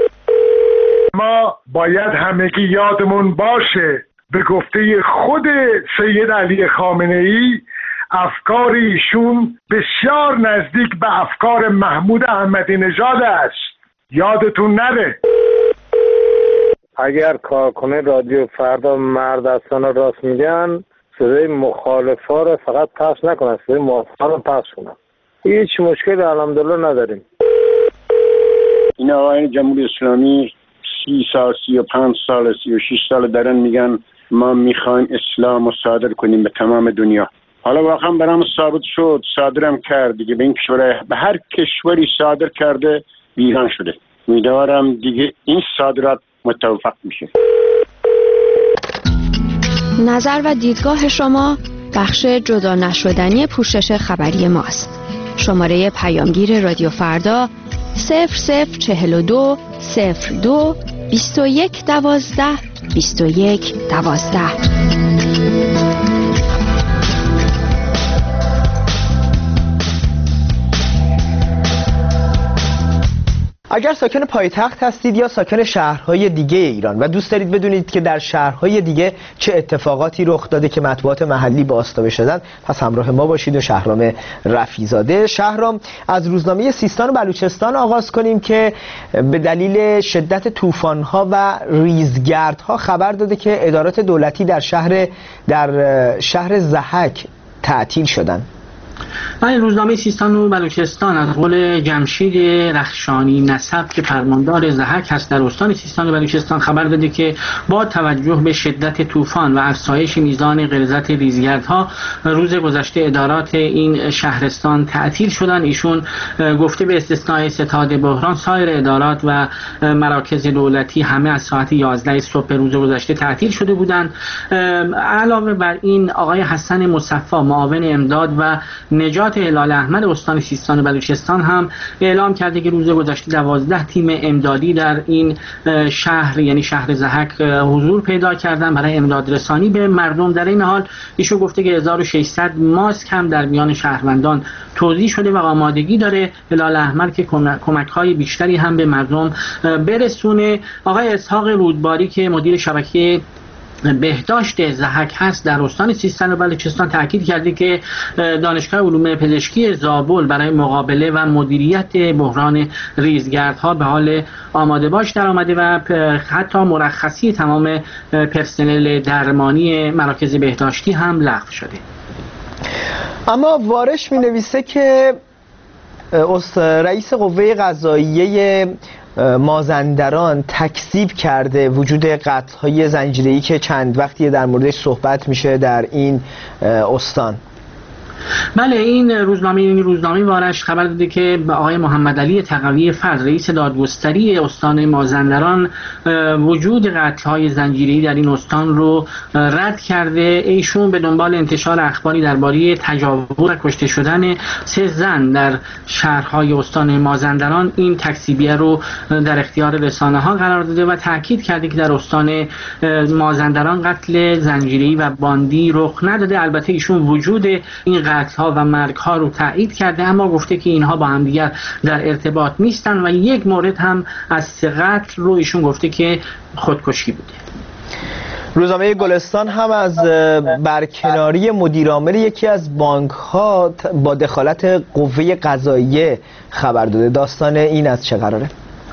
ما باید همگی یادمون باشه به گفته خود سید علی خامنه ای افکار ایشون بسیار نزدیک به افکار محمود احمدی نژاد است. یادتون نره. اگر کارکنه رادیو فردا مرد هستن و راست میگن، صدای مخالفا رو فقط پخش نکنن، صدای موافقا رو پخش کنن. هیچ مشکلی الحمدلله نداریم. این آقایان جمهوری اسلامی 30 سال 35 سال 36 سال دارن میگن ما میخوایم اسلام رو صادر کنیم به تمام دنیا. حالا واقعا برام ثابت شد، صادرم کرد دیگه. به این کشور، به هر کشوری صادر کرده ایران شده. امیدوارم دیگه این صادرات متوفق میشه. نظر و دیدگاه شما بخش جدا نشدنی پوشش خبری ماست. شماره پیامگیر رادیو فردا 0042 02 21 12 21 12. اگر ساکن پایتخت هستید یا ساکن شهرهای دیگه ایران و دوست دارید بدونید که در شهرهای دیگه چه اتفاقاتی رخ داده که مطبوعات محلی با آستابه شدن، پس همراه ما باشید و شهرام رفیع‌زاده. شهرام، از روزنامه سیستان و بلوچستان آغاز کنیم که به دلیل شدت طوفان‌ها و ریزگردها خبر داده که ادارات دولتی در شهر ضحک تعطیل شدن. این روزنامه سیستان و بلوچستان از قول جمشید رخشانی نسب که فرماندار ضحک هست در استان سیستان و بلوچستان خبر داده که با توجه به شدت طوفان و افزایش میزان غلظت ریزگردها روز گذشته ادارات این شهرستان تعطیل شدن. ایشون گفته به استثنای ستاد بحران سایر ادارات و مراکز دولتی همه از ساعت 11 صبح روز گذشته تعطیل شده بودند. علاوه بر این آقای حسن مصفی معاون امداد و نجات هلال احمد استان سیستان و بلوچستان هم اعلام کرده که روز گذشته 12 تیم امدادی در این شهر یعنی شهر ضحک حضور پیدا کردن برای امداد رسانی به مردم. در این حال ایشون گفته که 1600 ماسک هم در میان شهروندان توزیع شده و آمادگی داره هلال احمد که کمک‌های بیشتری هم به مردم برسونه. آقای اسحاق رودباری که مدیر شبکه بهداشت ضحک هست در استان سیستان و بلوچستان تاکید کرده که دانشگاه علوم پزشکی زابل برای مقابله و مدیریت بحران ریزگردها به حال آماده باش در آمده و حتی مرخصی تمام پرسنل درمانی مراکز بهداشتی هم لغو شده. اما وارش می نویسه که رئیس قوه قضاییه مازندران تکذیب کرده وجود قتل‌های زنجیره‌ای که چند وقتی در موردش صحبت میشه در این استان. بله، این روزنامه وارش خبر داده که آقای محمد علی تقوی فرد رئیس دادگستری استان مازندران وجود قتل‌های زنجیره‌ای در این استان رو رد کرده. ایشون به دنبال انتشار اخباری درباره تجاوز و کشته شدن 3 زن در شهرهای استان مازندران این تکذیبیه رو در اختیار رسانه‌ها قرار داده و تاکید کرده که در استان مازندران قتل زنجیره‌ای و باندی رخ نداده. البته ایشون وجود این قتل‌ها و مرگ‌ها رو تایید کرده، اما گفته که اینها با هم دیگر در ارتباط نیستن و یک مورد هم از 3 قتل رو ایشون گفته که خودکشی بوده. روزنامه گلستان هم از برکناری مدیرعامل یکی از بانک‌ها با دخالت قوه قضاییه خبر داده. داستان این از چه قراره؟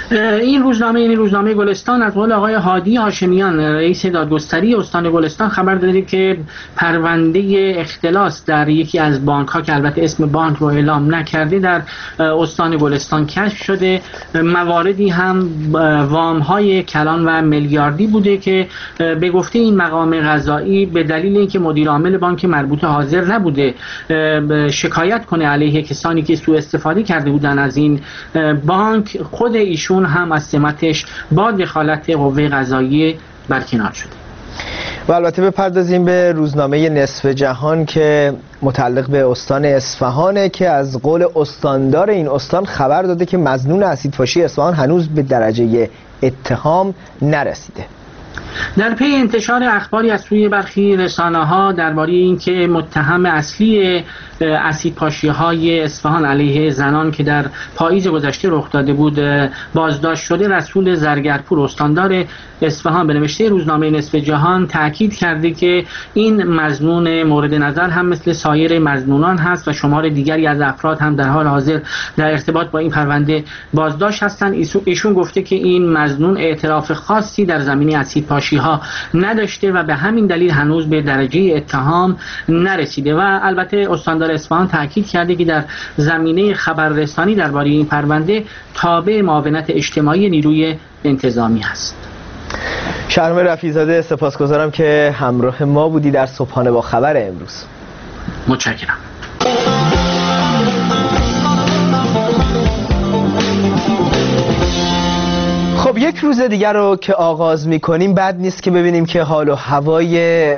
این روزنامه، یعنی روزنامه گلستان، از قول آقای هادی هاشمیان رئیس دادگستری استان گلستان خبر داده که پرونده اختلاس در یکی از بانک ها که البته اسم بانک رو اعلام نکرده در استان گلستان کشف شده. مواردی هم وام های کلان و میلیاردی بوده که به گفته این مقام قضایی به دلیل اینکه مدیر عامل بانک مربوطه حاضر نبوده شکایت کنه علیه کسانی که سوء استفاده کرده بودن از این بانک، خود ایشون هم از سمتش با دخالت قوه قضاییه برکنار شده. و البته بپردازیم به روزنامه نصف جهان که متعلق به استان اصفهانه که از قول استاندار این استان خبر داده که مظنون اسیدفاشی اصفهان هنوز به درجه اتهام نرسیده. در پی انتشار اخباری از سوی برخی رسانه‌ها درباره اینکه متهم اصلی اسیدپاشی‌های اصفهان علیه زنان که در پاییز گذشته رخ داده بود بازداشت شده، رسول زرگرپور استاندار اصفهان به نوشته روزنامه نصف جهان تاکید کرده که این مظنون مورد نظر هم مثل سایر مظنونان هست و شمار دیگری از افراد هم در حال حاضر در ارتباط با این پرونده بازداشت هستند. ایشون گفته که این مظنون اعتراف خاصی در زمینه اسیدپاشی‌ها نداشته و به همین دلیل هنوز به درجه اتهام نرسیده. و البته استاندار اصفهان تاکید کرده که در زمینه خبررسانی درباره این پرونده تابع معاونت اجتماعی نیروی انتظامی است. شهرام رفیع‌زاده، سپاسگزارم که همراه ما بودی در صبحانه با خبر امروز. متشکرم. خب یک روز دیگر رو که آغاز می‌کنیم بد نیست که ببینیم که حال و هوای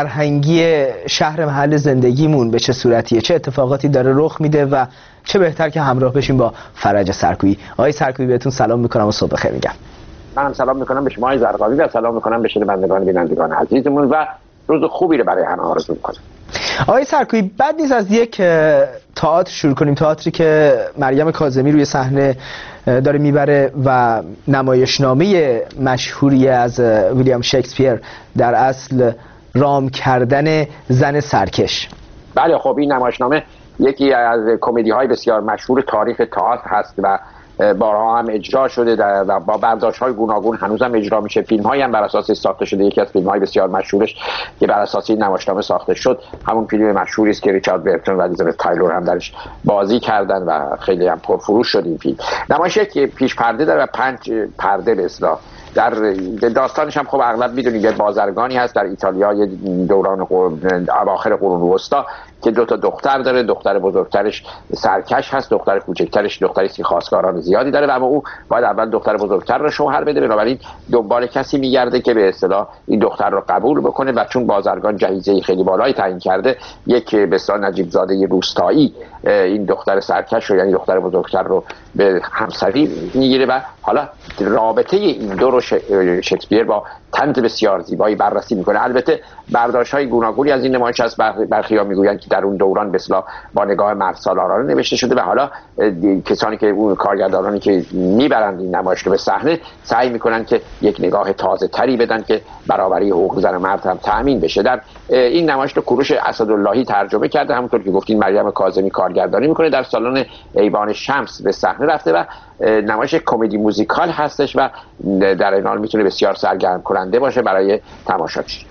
فرهنگی شهر محل زندگیمون به چه صورتیه، چه اتفاقاتی داره رخ میده و چه بهتر که همراه بشیم با فرج سرکویی. آقای سرکویی بهتون سلام میکنم و صبح بخیر میگم. منم سلام میکنم به شما آقای زرقاوی و سلام میکنم به شنوندگان بینندگان عزیزمون و روز خوبی رو برای همه آرزو میکنم. آقای سرکویی بد نیست از یک تئاتر شروع کنیم، تئاتری که مریم کاظمی روی صحنه داره میبره و نمایشنامه مشهوری از ویلیام شکسپیر، در اصل رام کردن زن سرکش. بله، خب این نمایشنامه یکی از کمدی های بسیار مشهور تاریخ تئاتر هست و بارها هم اجرا شده و با برداشت های گوناگون هنوز هم اجرا میشه. فیلم هایی هم بر اساس ساخته شده. یکی از فیلم های بسیار مشهورش که بر اساس این نمایشنامه ساخته شد همون فیلم مشهوری است که ریچارد برتون و الیزابت تایلور هم درش بازی کردن و خیلی هم پرفروش شد این فیلم. نمایش که پیش پرده داره و 5 پرده به اصطلاح. در داستانش هم خب اغلب میدونید یه بازرگانی هست در ایتالیا، یه دوران اواخر قرون وسطا که 2 تا دختر داره. دختر بزرگترش سرکش هست، دختر کوچکترش دختری که خواستگاران زیادی داره و اما او باید اول دختر بزرگتر رو شوهر بده، بنابراین دنبال کسی میگرده که به اصطلاح این دختر رو قبول بکنه و چون بازرگان جهیزه خیلی بالایی تعیین کرده، یک به اصطلاح نجیب زاده روستایی این دختر سرکش رو یعنی دختر بزرگتر رو به همسری میگیره و حالا رابطه این دو رو شکسپیر با طنز بسیار زیبایی بررسی میکنه. البته برداشت‌های گوناگونی از این نمایش هست. برخی‌ها میگویند که در اون دوران به اصطلاح با نگاه مردسالارانه نوشته شده و حالا کسانی که اون کارگردانانی که میبرند این نمایش رو به صحنه سعی میکنن که یک نگاه تازه تری بدن که برابری حقوق زن و مرد هم تأمین بشه. در این نمایش رو کوروش اسداللهی ترجمه کرده، همونطور که گفتین مریم کاظمی کارگردانی میکنه. در سالن ایوان شمس به صحنه رفته و نمایش کمدی موزیکال هستش و در این حال میتونه بسیار سرگرم کننده باشه برای تماشاچی.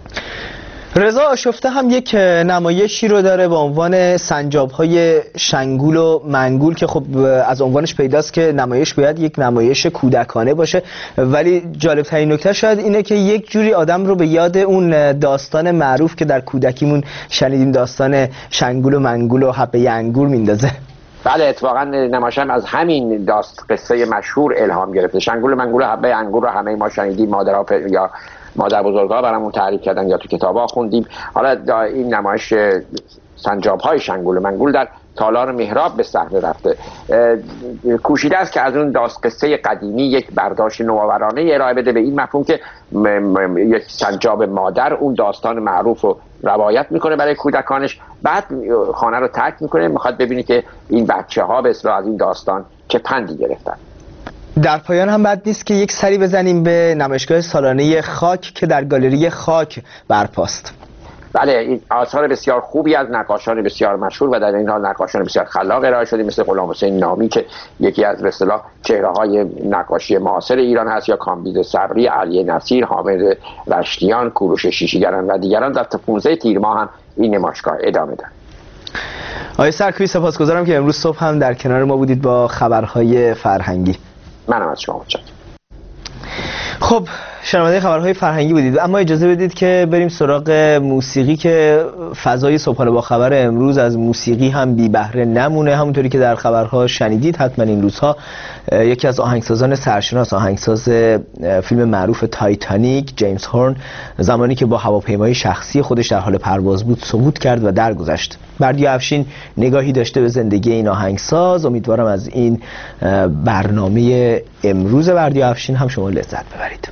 رضا آشفته هم یک نمایشی رو داره با عنوان سنجاب‌های شنگول و منگول که خب از عنوانش پیداست که نمایش باید یک نمایش کودکانه باشه، ولی جالب ترین نکته شاید اینه که یک جوری آدم رو به یاد اون داستان معروف که در کودکیمون شنیدیم، داستان شنگول و منگول و حبه انگور میندازه. بله، اتفاقا نمایش هم از همین قصه مشهور الهام گرفته. شنگول و منگول و حبه انگور رو همه ما شنیدیم، یا مادر بزرگا برامون تعریف کردن یا تو کتابا خوندیم. حالا این نمایش سنجاب‌های شنگول و منگول در تالار مهراب به صحنه رفته. کوشیده است که از اون قصه قدیمی یک برداشت نوآورانه ارائه بده به این مفهوم که یک سنجاب مادر اون داستان معروف رو روایت میکنه برای کودکانش، بعد خانه رو ترک میکنه، میخواد ببینه که این بچه‌ها به اصطلاح از این داستان چه پندی گرفتن. در پایان هم بد نیست که یک سری بزنیم به نمایشگاه سالانه خاک که در گالری خاک برپاست. بله این آثار بسیار خوبی از نقاشان بسیار مشهور و در این حال نقاشان بسیار خلاق ارائه شده، مثل غلام حسین نامی که یکی از به اصطلاح چهره‌های نقاشی معاصر ایران هست، یا کامبیز صبری، علی نصیر، حامد رشتیان، کوروش شیشیگران و دیگران. در 15 تیر ماه هم این نمایشگاه ادامه دارد. آقای سرکوبی سپاسگزارم که امروز صبح هم در کنار ما بودید با خبرهای فرهنگی. منم از شما متشکرم. خب شنونده خبرهای فرهنگی بودید، اما اجازه بدید که بریم سراغ موسیقی که فضای صبحانه با خبر امروز از موسیقی هم بی بهره نمونه. همونطوری که در خبرها شنیدید حتما این روزها یکی از آهنگسازان سرشناس، آهنگساز فیلم معروف تایتانیک، جیمز هورن، زمانی که با هواپیمای شخصی خودش در حال پرواز بود سقوط کرد و درگذشت. بردیا افشین نگاهی داشته به زندگی این آهنگساز. امیدوارم از این برنامه امروز بردیا افشین هم شما لذت ببرید.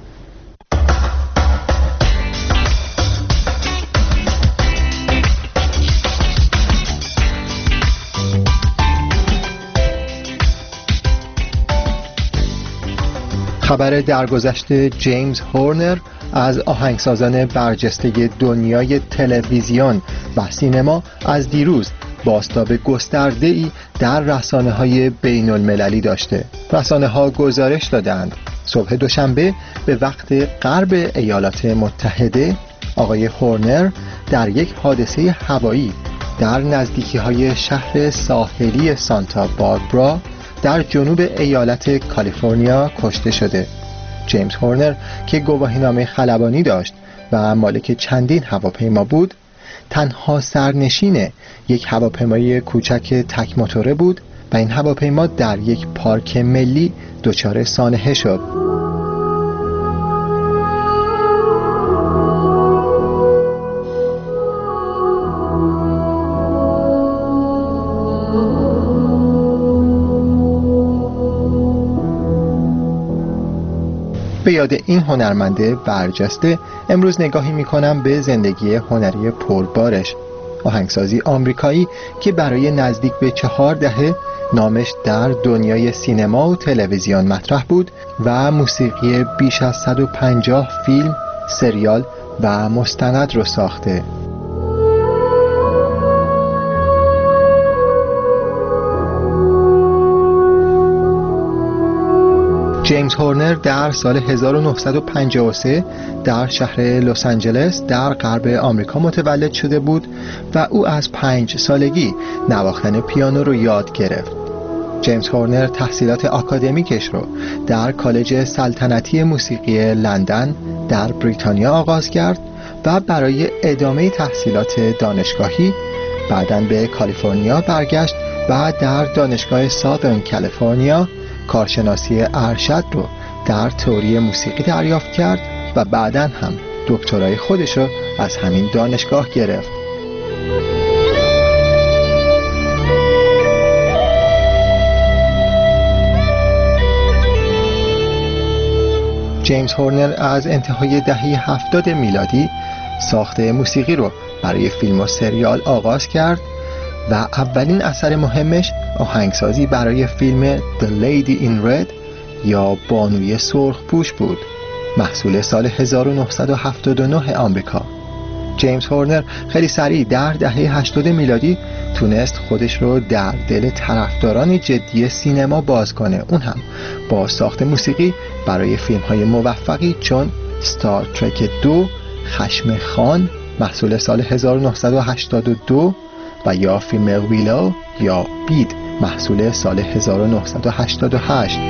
خبر درگذشت جیمز هورنر از آهنگسازان برجسته دنیای تلویزیون و سینما از دیروز بازتاب گسترده‌ای در رسانه‌های بین‌المللی داشته. رسانه‌ها گزارش دادند صبح دوشنبه به وقت غرب ایالات متحده آقای هورنر در یک حادثه هوایی در نزدیکی‌های شهر ساحلی سانتا باربرا در جنوب ایالت کالیفرنیا کشته شده. جیمز هورنر که گواهینامه خلبانی داشت و مالک چندین هواپیما بود، تنها سرنشین یک هواپیمای کوچک تک موتوره بود و این هواپیما در یک پارک ملی دچار سانحه شد. به یاد این هنرمند برجسته امروز نگاهی میکنم به زندگی هنری پربارش. آهنگسازی آمریکایی که برای نزدیک به 4 دهه نامش در دنیای سینما و تلویزیون مطرح بود و موسیقی بیش از 150 فیلم، سریال و مستند رو ساخته. جیمز هورنر در سال 1953 در شهر لس آنجلس در غرب آمریکا متولد شده بود و او از 5 سالگی نواختن پیانو رو یاد گرفت. جیمز هورنر تحصیلات آکادمیکش رو در کالج سلطنتی موسیقی لندن در بریتانیا آغاز کرد و برای ادامه تحصیلات دانشگاهی بعداً به کالیفرنیا برگشت و در دانشگاه سادرن کالیفرنیا کارشناسی ارشد رو در تئوری موسیقی دریافت کرد و بعداً هم دکترای خودش رو از همین دانشگاه گرفت. جیمز هورنر از انتهای دهه 70 میلادی ساخت موسیقی رو برای فیلم و سریال آغاز کرد و اولین اثر مهمش آهنگسازی برای فیلم The Lady in Red یا بانوی سرخ پوش بود، محصول سال 1979 آمریکا. جیمز هورنر خیلی سریع در دهه 80 میلادی تونست خودش رو در دل طرفداران جدی سینما باز کنه، اون هم با ساخت موسیقی برای فیلم‌های موفقی چون ستار ترک 2، خشم خان محصول سال 1982 و یا فیلم ویلو یا بید محصول سال 1988.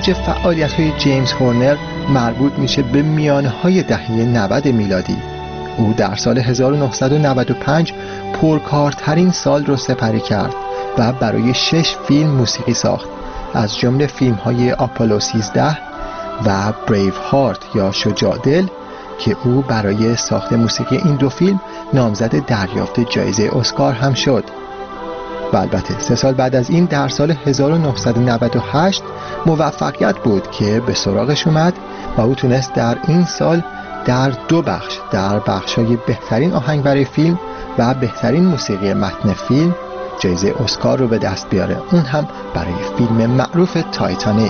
اوج فعالیت‌های جیمز هورنر مربوط میشه به میانه‌های دهه 90 میلادی. او در سال 1995 پرکارترین سال رو سپری کرد و برای 6 فیلم موسیقی ساخت، از جمله فیلم‌های آپولو 13 و بریو هارت یا شجاع دل که او برای ساخت موسیقی این دو فیلم نامزد دریافت جایزه اسکار هم شد. و البته 3 سال بعد از این در سال 1998 موفقیت بود که به سراغش اومد و او تونست در این سال در 2 بخش، در بخش‌های بهترین آهنگ برای فیلم و بهترین موسیقی متن فیلم جایزه اسکار رو به دست بیاره، اون هم برای فیلم معروف تایتانیک.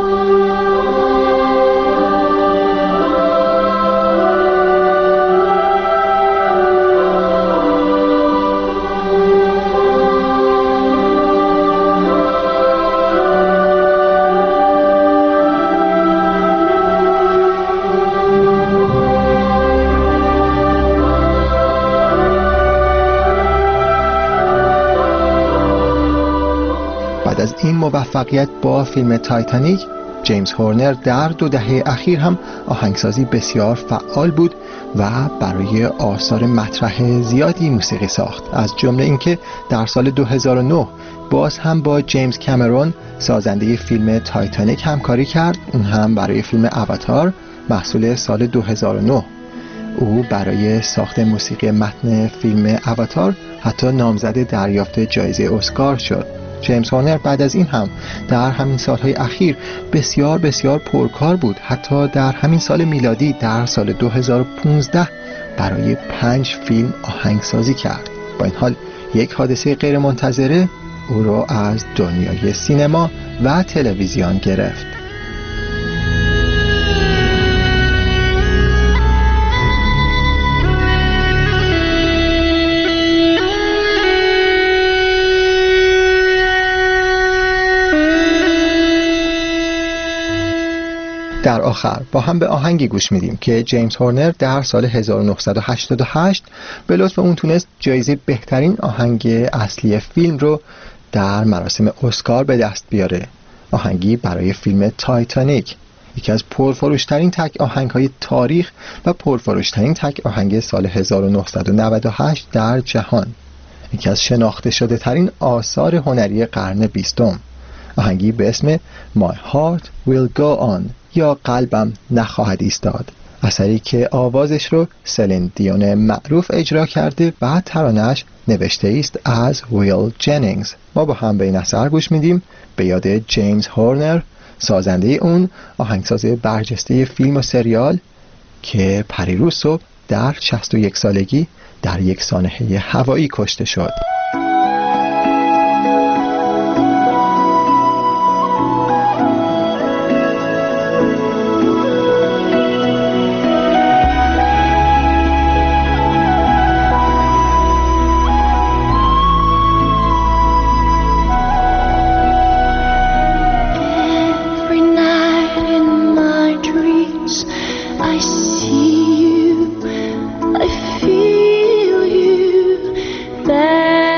از این موفقیت با فیلم تایتانیک، جیمز هورنر در 2 دهه اخیر هم آهنگسازی بسیار فعال بود و برای آثار مطرح زیادی موسیقی ساخت، از جمله اینکه در سال 2009 باز هم با جیمز کامرون سازنده فیلم تایتانیک همکاری کرد، اون هم برای فیلم اواتار محصول سال 2009. او برای ساخت موسیقی متن فیلم اواتار حتی نامزد دریافت جایزه اسکار شد. جیمز هورنر بعد از این هم در همین سالهای اخیر بسیار پرکار بود. حتی در همین سال میلادی در سال 2015 برای 5 فیلم آهنگسازی کرد. با این حال یک حادثه غیر منتظره او را از دنیای سینما و تلویزیون گرفت. در آخر با هم به آهنگی گوش میدیم که جیمز هورنر در سال 1988 به لطف اون تونست جایزه بهترین آهنگ اصلی فیلم رو در مراسم اسکار به دست بیاره. آهنگی برای فیلم تایتانیک، یکی از پرفروشترین تک آهنگ‌های تاریخ و پرفروشترین تک آهنگ سال 1998 در جهان، یکی از شناخته شده ترین آثار هنری قرن 20. آهنگی به اسم My Heart Will Go On یا قلبم نخواهد ایستاد، اثری که آوازش رو سلین دیون معروف اجرا کرده و ترانه‌اش نوشته است از ویل جنینگز. ما با هم به این اثر گوش میدیم به یاد جیمز هورنر، سازنده اون آهنگساز برجسته فیلم و سریال که پریروز صبح در 61 سالگی در یک سانحه هوایی کشته شد. I feel you there.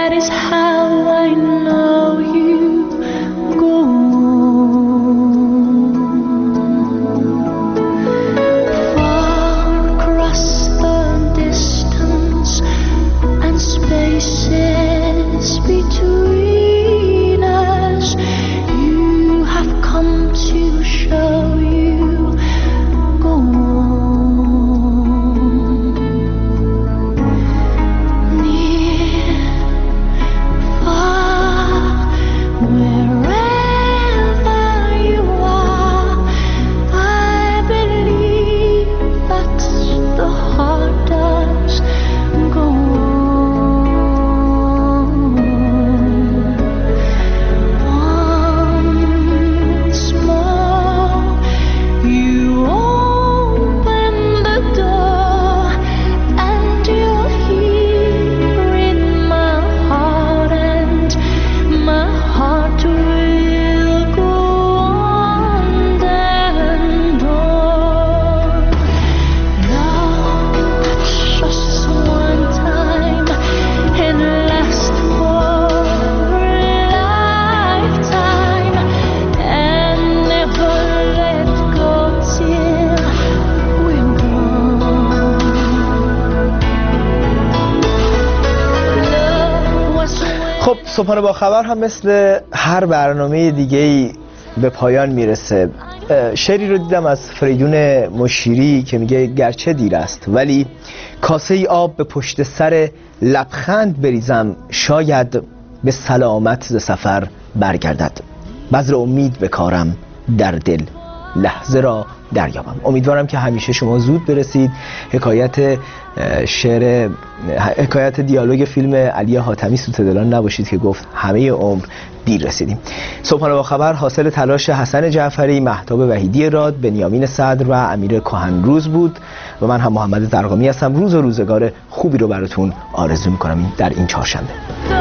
صبحانه با خبر هم مثل هر برنامه دیگه‌ای به پایان میرسه. شعری رو دیدم از فریدون مشیری که میگه گرچه دیر است ولی کاسه ای آب به پشت سر لبخند بریزم، شاید به سلامت ز سفر برگردد. بذر امید بکارم در دل، لحظه را دریابم. امیدوارم که همیشه شما زود برسید. حکایت دیالوگ فیلم علی حاتمی سوت دلان نباشید که گفت همه عمر دیر رسیدیم. صبحانه با خبر حاصل تلاش حسن جعفری، مهتاب وحیدی راد، بنیامین صدر و امیر کهنروز بود و من هم محمد درغامی هستم. روز و روزگار خوبی رو براتون آرزو میکنم در این چهارشنبه.